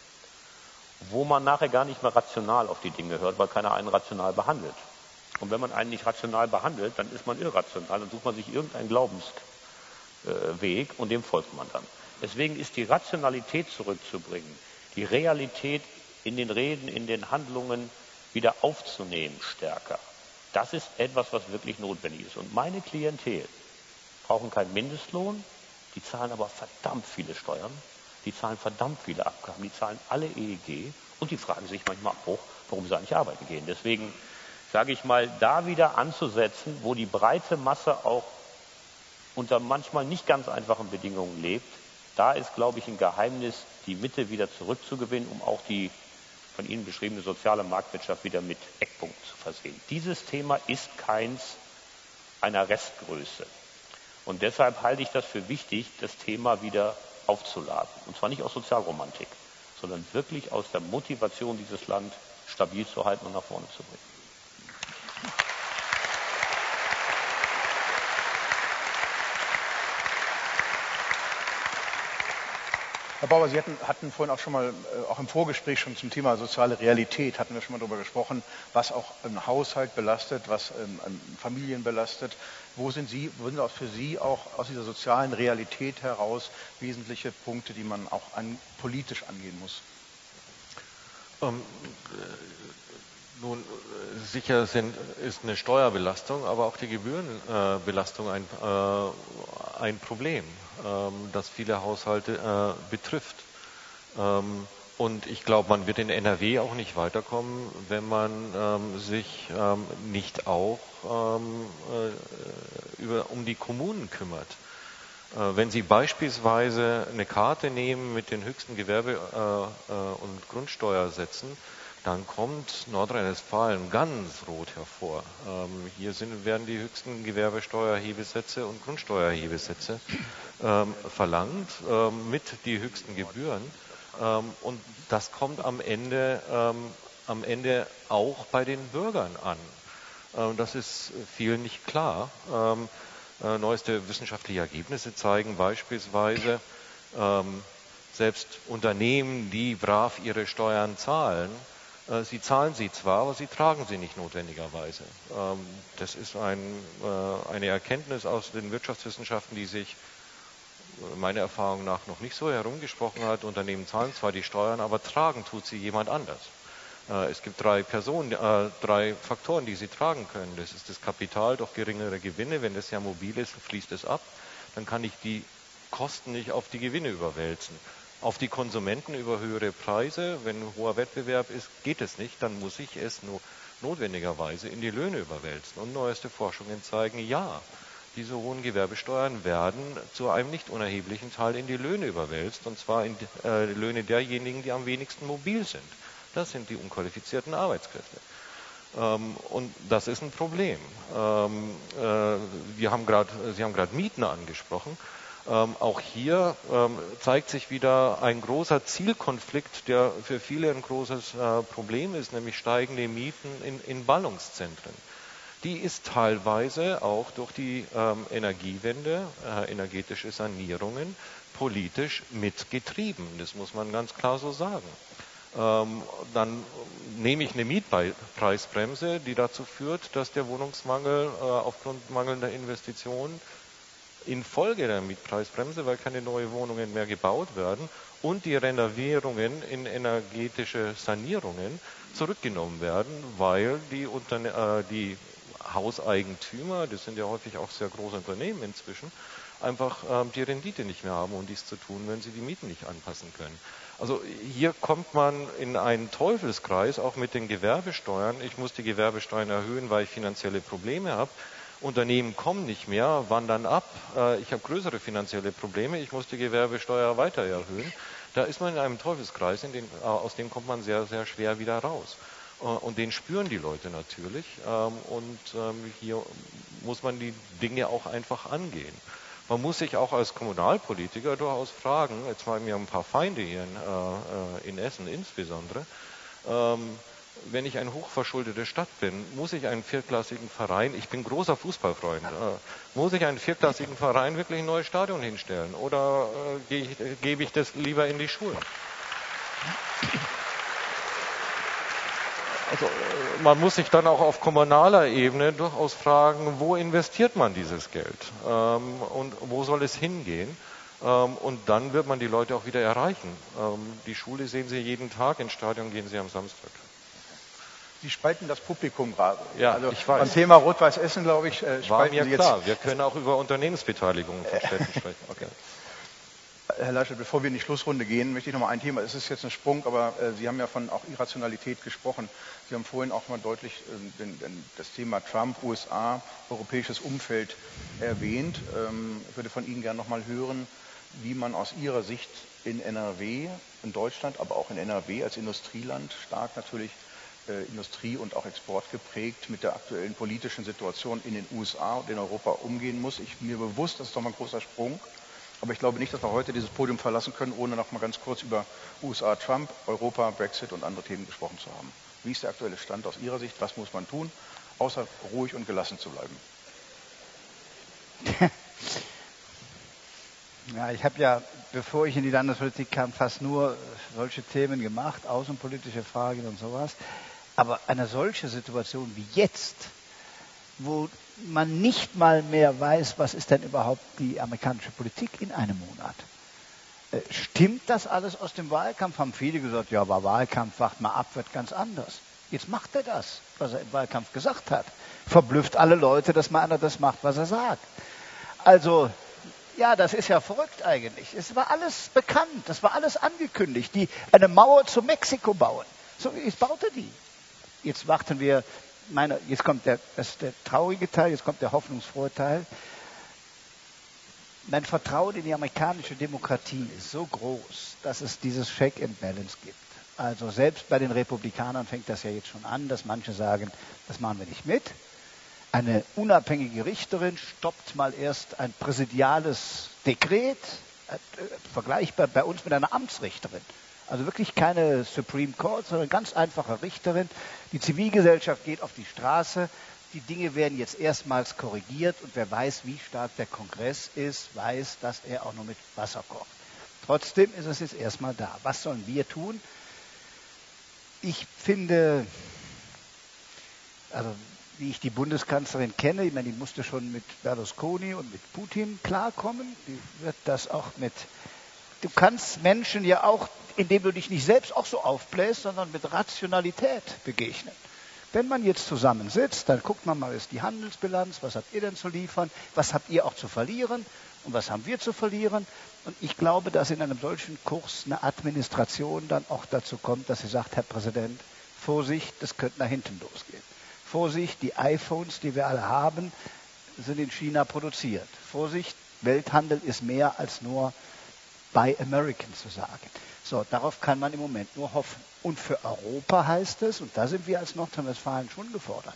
Speaker 4: wo man nachher gar nicht mehr rational auf die Dinge hört, weil keiner einen rational behandelt. Und wenn man einen nicht rational behandelt, dann ist man irrational, dann sucht man sich irgendeinen Glaubensweg und dem folgt man dann. Deswegen ist die Rationalität zurückzubringen, die Realität in den Reden, in den Handlungen wieder aufzunehmen stärker. Das ist etwas, was wirklich notwendig ist. Und meine Klientel brauchen keinen Mindestlohn, die zahlen aber verdammt viele Steuern, die zahlen verdammt viele Abgaben, die zahlen alle EEG und die fragen sich manchmal auch, warum sie eigentlich arbeiten gehen. Deswegen sage ich mal, da wieder anzusetzen, wo die breite Masse auch unter manchmal nicht ganz einfachen Bedingungen lebt, da ist, glaube ich, ein Geheimnis, die Mitte wieder zurückzugewinnen, um auch die von Ihnen beschriebene soziale Marktwirtschaft wieder mit Eckpunkten zu versehen. Dieses Thema ist keins einer Restgröße. Und deshalb halte ich das für wichtig, das Thema wieder aufzuladen. Und zwar nicht aus Sozialromantik, sondern wirklich aus der Motivation, dieses Land stabil zu halten und nach vorne zu bringen.
Speaker 1: Herr Bauer, Sie hatten vorhin auch schon mal, auch im Vorgespräch schon zum Thema soziale Realität, hatten wir schon mal darüber gesprochen, was auch einen Haushalt belastet, was Familien belastet. Wo sind auch für Sie auch aus dieser sozialen Realität heraus wesentliche Punkte, die man auch politisch angehen muss?
Speaker 3: Nun, sicher ist eine Steuerbelastung, aber auch die Gebührenbelastung ein Problem, das viele Haushalte betrifft. Und ich glaube, man wird in NRW auch nicht weiterkommen, wenn man sich nicht auch um die Kommunen kümmert. Wenn Sie beispielsweise eine Karte nehmen mit den höchsten Gewerbe- und Grundsteuersätzen, dann kommt Nordrhein-Westfalen ganz rot hervor. Hier werden die höchsten Gewerbesteuerhebesätze und Grundsteuerhebesätze verlangt, mit die höchsten Gebühren. Und das kommt am Ende auch bei den Bürgern an. Das ist vielen nicht klar. Neueste wissenschaftliche Ergebnisse zeigen beispielsweise, selbst Unternehmen, die brav ihre Steuern zahlen, sie zahlen sie zwar, aber sie tragen sie nicht notwendigerweise. Das ist eine Erkenntnis aus den Wirtschaftswissenschaften, die sich meiner Erfahrung nach noch nicht so herumgesprochen hat. Unternehmen zahlen zwar die Steuern, aber tragen tut sie jemand anders. Es gibt drei Faktoren, die sie tragen können. Das ist das Kapital durch geringere Gewinne. Wenn das ja mobil ist, fließt es ab. Dann kann ich die Kosten nicht auf die Gewinne überwälzen. Auf die Konsumenten über höhere Preise, wenn hoher Wettbewerb ist, geht es nicht, dann muss ich es nur notwendigerweise in die Löhne überwälzen. Und neueste Forschungen zeigen, ja, diese hohen Gewerbesteuern werden zu einem nicht unerheblichen Teil in die Löhne überwälzt, und zwar in die Löhne derjenigen, die am wenigsten mobil sind. Das sind die unqualifizierten Arbeitskräfte. Und das ist ein Problem. Sie haben gerade Mieten angesprochen. Auch hier zeigt sich wieder ein großer Zielkonflikt, der für viele ein großes Problem ist, nämlich steigende Mieten in Ballungszentren. Die ist teilweise auch durch die Energiewende, energetische Sanierungen, politisch mitgetrieben. Das muss man ganz klar so sagen. Dann nehme ich eine Mietpreisbremse, die dazu führt, dass der Wohnungsmangel aufgrund mangelnder Investitionen infolge der Mietpreisbremse, weil keine neuen Wohnungen mehr gebaut werden und die Renovierungen in energetische Sanierungen zurückgenommen werden, weil die Hauseigentümer, das sind ja häufig auch sehr große Unternehmen inzwischen, einfach die Rendite nicht mehr haben, um dies zu tun, wenn sie die Mieten nicht anpassen können. Also hier kommt man in einen Teufelskreis, auch mit den Gewerbesteuern. Ich muss die Gewerbesteuern erhöhen, weil ich finanzielle Probleme habe. Unternehmen kommen nicht mehr, wandern ab. Ich habe größere finanzielle Probleme, ich muss die Gewerbesteuer weiter erhöhen. Da ist man in einem Teufelskreis, aus dem kommt man sehr, sehr schwer wieder raus. Und den spüren die Leute natürlich. Hier muss man die Dinge auch einfach angehen. Man muss sich auch als Kommunalpolitiker durchaus fragen, jetzt haben wir ein paar Feinde hier in Essen insbesondere, wenn ich eine hochverschuldete Stadt bin, muss ich einen viertklassigen Verein, ich bin großer Fußballfreund, muss ich einen viertklassigen Verein wirklich ein neues Stadion hinstellen oder gebe ich das lieber in die Schulen? Also man muss sich dann auch auf kommunaler Ebene durchaus fragen, wo investiert man dieses Geld und wo soll es hingehen? Und dann wird man die Leute auch wieder erreichen. Die Schule sehen Sie jeden Tag, ins Stadion gehen Sie am Samstag.
Speaker 1: Sie spalten das Publikum gerade.
Speaker 3: Ja,
Speaker 1: also
Speaker 3: ich weiß.
Speaker 1: Beim Thema Rot-Weiß Essen, glaube ich,
Speaker 3: war mir
Speaker 1: Sie
Speaker 3: klar.
Speaker 1: jetzt.
Speaker 3: Wir können auch über Unternehmensbeteiligungen von Städten sprechen. Okay.
Speaker 1: Herr Leischert, bevor wir in die Schlussrunde gehen, möchte ich noch mal ein Thema. Es ist jetzt ein Sprung, aber Sie haben ja von auch Irrationalität gesprochen. Sie haben vorhin auch mal deutlich das Thema Trump, USA, europäisches Umfeld erwähnt. Ich würde von Ihnen gerne noch mal hören, wie man aus Ihrer Sicht in NRW, in Deutschland, aber auch in NRW als Industrieland, stark natürlich Industrie und auch Export geprägt, mit der aktuellen politischen Situation in den USA und in Europa umgehen muss. Mir bewusst, das ist doch mal ein großer Sprung. Aber ich glaube nicht, dass wir heute dieses Podium verlassen können, ohne noch mal ganz kurz über USA, Trump, Europa, Brexit und andere Themen gesprochen zu haben. Wie ist der aktuelle Stand aus Ihrer Sicht? Was muss man tun, außer ruhig und gelassen zu bleiben?
Speaker 2: Ja, ich habe ja, bevor ich in die Landespolitik kam, fast nur solche Themen gemacht, außenpolitische Fragen und sowas. Aber eine solche Situation wie jetzt, wo man nicht mal mehr weiß, was ist denn überhaupt die amerikanische Politik in einem Monat. Stimmt das alles aus dem Wahlkampf? Haben viele gesagt, ja, aber Wahlkampf, wacht mal ab, wird ganz anders. Jetzt macht er das, was er im Wahlkampf gesagt hat. Verblüfft alle Leute, dass mal einer das macht, was er sagt. Also, ja, das ist ja verrückt eigentlich. Es war alles bekannt, das war alles angekündigt. Die eine Mauer zu Mexiko bauen. So, jetzt baut er die. Jetzt warten wir. Jetzt kommt das ist der traurige Teil, jetzt kommt der hoffnungsfrohe Teil. Mein Vertrauen in die amerikanische Demokratie ist so groß, dass es dieses Check and Balance gibt. Also selbst bei den Republikanern fängt das ja jetzt schon an, dass manche sagen, das machen wir nicht mit. Eine unabhängige Richterin stoppt mal erst ein präsidiales Dekret, vergleichbar bei uns mit einer Amtsrichterin. Also wirklich keine Supreme Court, sondern ganz einfache Richterin. Die Zivilgesellschaft geht auf die Straße. Die Dinge werden jetzt erstmals korrigiert und wer weiß, wie stark der Kongress ist, weiß, dass er auch nur mit Wasser kocht. Trotzdem ist es jetzt erstmal da. Was sollen wir tun? Ich finde, also wie ich die Bundeskanzlerin kenne, ich meine, die musste schon mit Berlusconi und mit Putin klarkommen. Die wird das auch mit. Du kannst Menschen ja auch, indem du dich nicht selbst auch so aufbläst, sondern mit Rationalität begegnen. Wenn man jetzt zusammensitzt, dann guckt man mal, ist die Handelsbilanz, was habt ihr denn zu liefern, was habt ihr auch zu verlieren und was haben wir zu verlieren. Und ich glaube, dass in einem solchen Kurs eine Administration dann auch dazu kommt, dass sie sagt, Herr Präsident, Vorsicht, das könnte nach hinten losgehen. Vorsicht, die iPhones, die wir alle haben, sind in China produziert. Vorsicht, Welthandel ist mehr als nur Buy American zu sagen. So, darauf kann man im Moment nur hoffen. Und für Europa heißt es, und da sind wir als Nordrhein-Westfalen schon gefordert,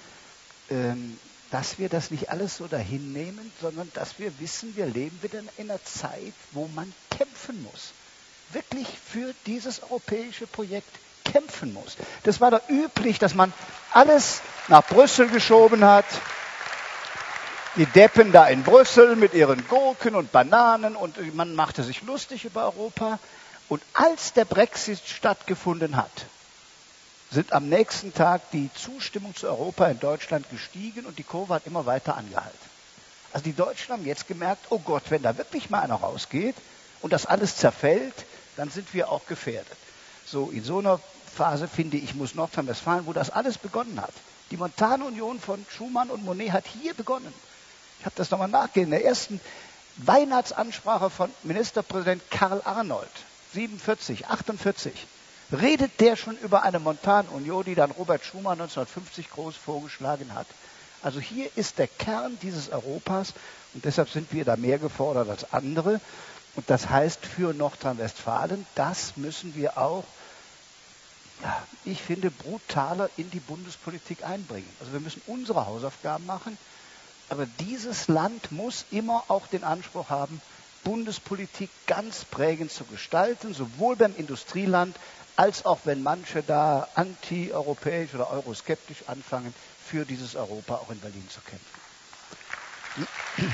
Speaker 2: dass wir das nicht alles so dahin nehmen, sondern dass wir wissen, wir leben wieder in einer Zeit, wo man kämpfen muss. Wirklich für dieses europäische Projekt kämpfen muss. Das war da üblich, dass man alles nach Brüssel geschoben hat. Die Deppen da in Brüssel mit ihren Gurken und Bananen und man machte sich lustig über Europa. Und als der Brexit stattgefunden hat, sind am nächsten Tag die Zustimmung zu Europa in Deutschland gestiegen und die Kurve hat immer weiter angehalten. Also die Deutschen haben jetzt gemerkt, oh Gott, wenn da wirklich mal einer rausgeht und das alles zerfällt, dann sind wir auch gefährdet. So, in so einer Phase, finde ich, muss Nordrhein-Westfalen, wo das alles begonnen hat. Die Montanunion von Schumann und Monet hat hier begonnen. Ich habe das nochmal nachgelesen. In der ersten Weihnachtsansprache von Ministerpräsident Karl Arnold, 47, 48, redet der schon über eine Montanunion, die dann Robert Schumann 1950 groß vorgeschlagen hat. Also hier ist der Kern dieses Europas und deshalb sind wir da mehr gefordert als andere. Und das heißt für Nordrhein-Westfalen, das müssen wir auch, ja, ich finde, brutaler in die Bundespolitik einbringen. Also wir müssen unsere Hausaufgaben machen, aber dieses Land muss immer auch den Anspruch haben, Bundespolitik ganz prägend zu gestalten, sowohl beim Industrieland, als auch wenn manche da anti-europäisch oder euroskeptisch anfangen, für dieses Europa auch in Berlin zu kämpfen.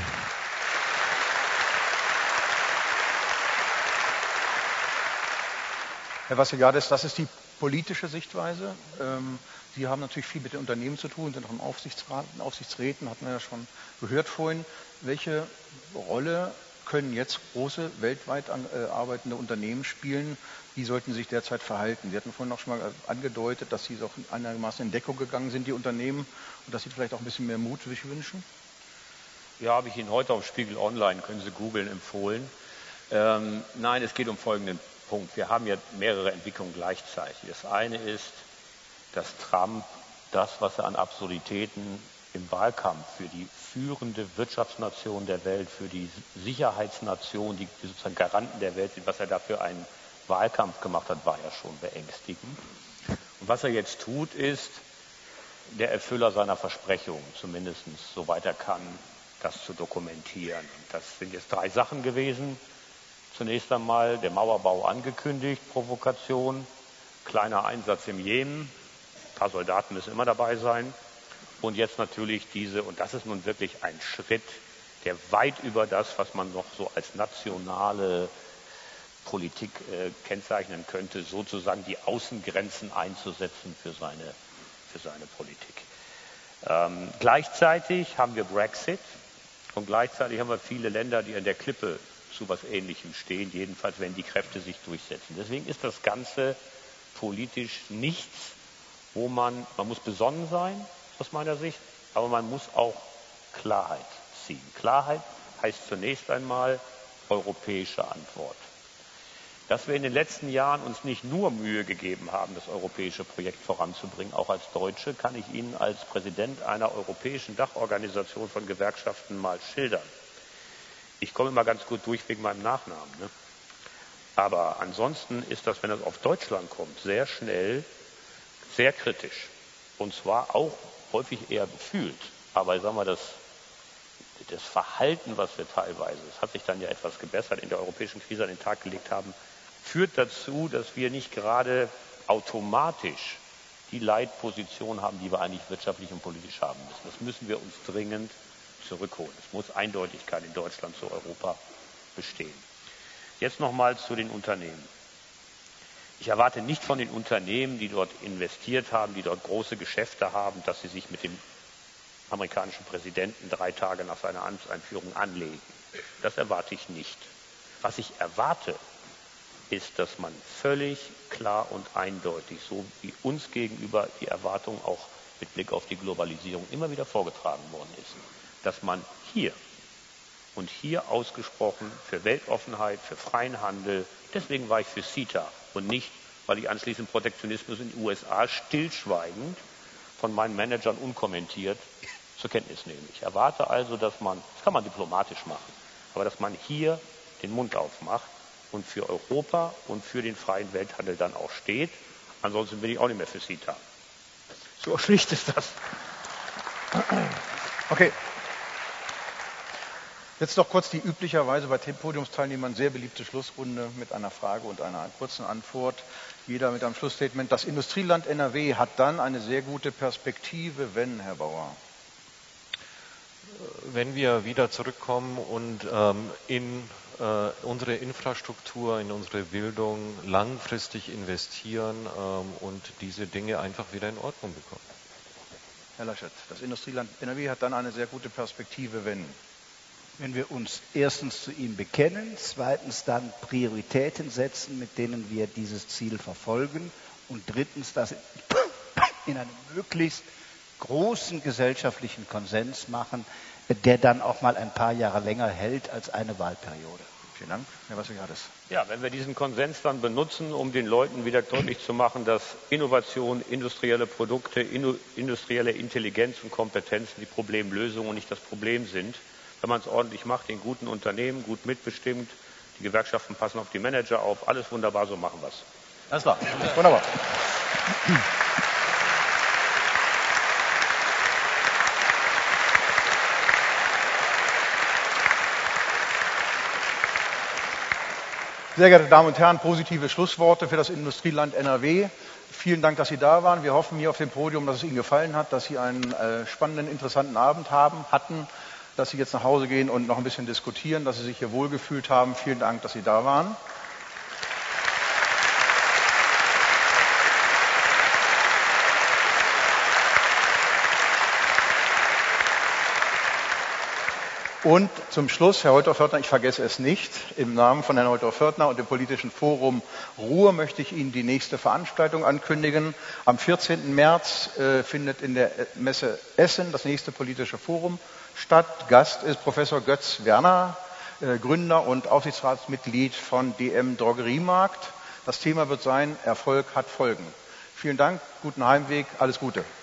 Speaker 1: Herr Vassiliadis, das ist die politische Sichtweise. Sie haben natürlich viel mit den Unternehmen zu tun, sind auch im Aufsichtsräten, hatten wir ja schon gehört vorhin. Welche Rolle können jetzt große, weltweit arbeitende Unternehmen spielen? Wie sollten sie sich derzeit verhalten? Sie hatten vorhin auch schon mal angedeutet, dass Sie auch einigermaßen in Deckung gegangen sind, die Unternehmen, und dass Sie vielleicht auch ein bisschen mehr Mut sich wünschen.
Speaker 4: Ja, habe ich Ihnen heute auf Spiegel Online, können Sie googeln, empfohlen. Nein, es geht um folgenden Punkt. Wir haben ja mehrere Entwicklungen gleichzeitig. Das eine ist, dass Trump das, was er an Absurditäten im Wahlkampf für die führende Wirtschaftsnation der Welt, für die Sicherheitsnation, die sozusagen Garanten der Welt sind, was er da für einen Wahlkampf gemacht hat, war ja schon beängstigend. Und was er jetzt tut, ist der Erfüller seiner Versprechungen, zumindest soweit er kann, das zu dokumentieren. Das sind jetzt 3 Sachen gewesen. Zunächst einmal der Mauerbau angekündigt, Provokation, kleiner Einsatz im Jemen, ein paar Soldaten müssen immer dabei sein. Und jetzt natürlich diese, und das ist nun wirklich ein Schritt, der weit über das, was man noch so als nationale Politik kennzeichnen könnte, sozusagen die Außengrenzen einzusetzen für seine Politik. Gleichzeitig haben wir Brexit und gleichzeitig haben wir viele Länder, die an der Klippe zu was Ähnlichem stehen, jedenfalls wenn die Kräfte sich durchsetzen. Deswegen ist das Ganze politisch nichts, wo man muss besonnen sein, aus meiner Sicht, aber man muss auch Klarheit ziehen. Klarheit heißt zunächst einmal europäische Antwort. Dass wir in den letzten Jahren uns nicht nur Mühe gegeben haben, das europäische Projekt voranzubringen, auch als Deutsche, kann ich Ihnen als Präsident einer europäischen Dachorganisation von Gewerkschaften mal schildern. Ich komme immer ganz gut durch wegen meinem Nachnamen. Ne? Aber ansonsten ist das, wenn es auf Deutschland kommt, sehr schnell sehr kritisch. Und zwar auch häufig eher gefühlt. Aber sagen wir, das Verhalten, was wir teilweise, das hat sich dann ja etwas gebessert, in der europäischen Krise an den Tag gelegt haben, führt dazu, dass wir nicht gerade automatisch die Leitposition haben, die wir eigentlich wirtschaftlich und politisch haben müssen. Das müssen wir uns dringend zurückholen. Es muss Eindeutigkeit in Deutschland zu Europa bestehen. Jetzt nochmal zu den Unternehmen. Ich erwarte nicht von den Unternehmen, die dort investiert haben, die dort große Geschäfte haben, dass sie sich mit dem amerikanischen Präsidenten 3 Tage nach seiner Amtseinführung anlegen. Das erwarte ich nicht. Was ich erwarte, ist, dass man völlig klar und eindeutig, so wie uns gegenüber die Erwartung auch mit Blick auf die Globalisierung immer wieder vorgetragen worden ist, dass man hier und hier ausgesprochen für Weltoffenheit, für freien Handel, deswegen war ich für CETA und nicht, weil ich anschließend Protektionismus in den USA stillschweigend von meinen Managern unkommentiert zur Kenntnis nehme. Ich erwarte also, dass man, das kann man diplomatisch machen, aber dass man hier den Mund aufmacht und für Europa und für den freien Welthandel dann auch steht. Ansonsten bin ich auch nicht mehr für CETA. So schlicht ist das.
Speaker 1: Okay. Jetzt noch kurz die üblicherweise bei Podiumsteilnehmern sehr beliebte Schlussrunde mit einer Frage und einer kurzen Antwort. Jeder mit einem Schlussstatement. Das Industrieland NRW hat dann eine sehr gute Perspektive, wenn, Herr Bauer?
Speaker 3: Wenn wir wieder zurückkommen und in unsere Infrastruktur, in unsere Bildung langfristig investieren und diese Dinge einfach wieder in Ordnung bekommen.
Speaker 1: Herr Laschet, das Industrieland NRW hat dann eine sehr gute Perspektive, wenn?
Speaker 2: Wenn wir uns erstens zu ihm bekennen, zweitens dann Prioritäten setzen, mit denen wir dieses Ziel verfolgen und drittens das in einem möglichst großen gesellschaftlichen Konsens machen, der dann auch mal ein paar Jahre länger hält als eine Wahlperiode.
Speaker 1: Vielen Dank. Herr Vassiliadis.
Speaker 4: Ja, wenn wir diesen Konsens dann benutzen, um den Leuten wieder deutlich zu machen, dass Innovation, industrielle Produkte, industrielle Intelligenz und Kompetenzen die Problemlösung und nicht das Problem sind, wenn man es ordentlich macht, in guten Unternehmen, gut mitbestimmt, die Gewerkschaften passen auf die Manager auf, alles wunderbar, so machen wir es.
Speaker 1: Alles klar. Wunderbar. Sehr geehrte Damen und Herren, positive Schlussworte für das Industrieland NRW. Vielen Dank, dass Sie da waren. Wir hoffen hier auf dem Podium, dass es Ihnen gefallen hat, dass Sie einen spannenden, interessanten Abend hatten, dass Sie jetzt nach Hause gehen und noch ein bisschen diskutieren, dass Sie sich hier wohlgefühlt haben. Vielen Dank, dass Sie da waren. Und zum Schluss, Herr Holter-Fördner, ich vergesse es nicht, im Namen von Herrn Holter-Fördner und dem Politischen Forum Ruhr möchte ich Ihnen die nächste Veranstaltung ankündigen. Am 14. März findet in der Messe Essen das nächste politische Forum statt. Gast ist Professor Götz Werner, Gründer und Aufsichtsratsmitglied von DM Drogeriemarkt. Das Thema wird sein, Erfolg hat Folgen. Vielen Dank, guten Heimweg, alles Gute.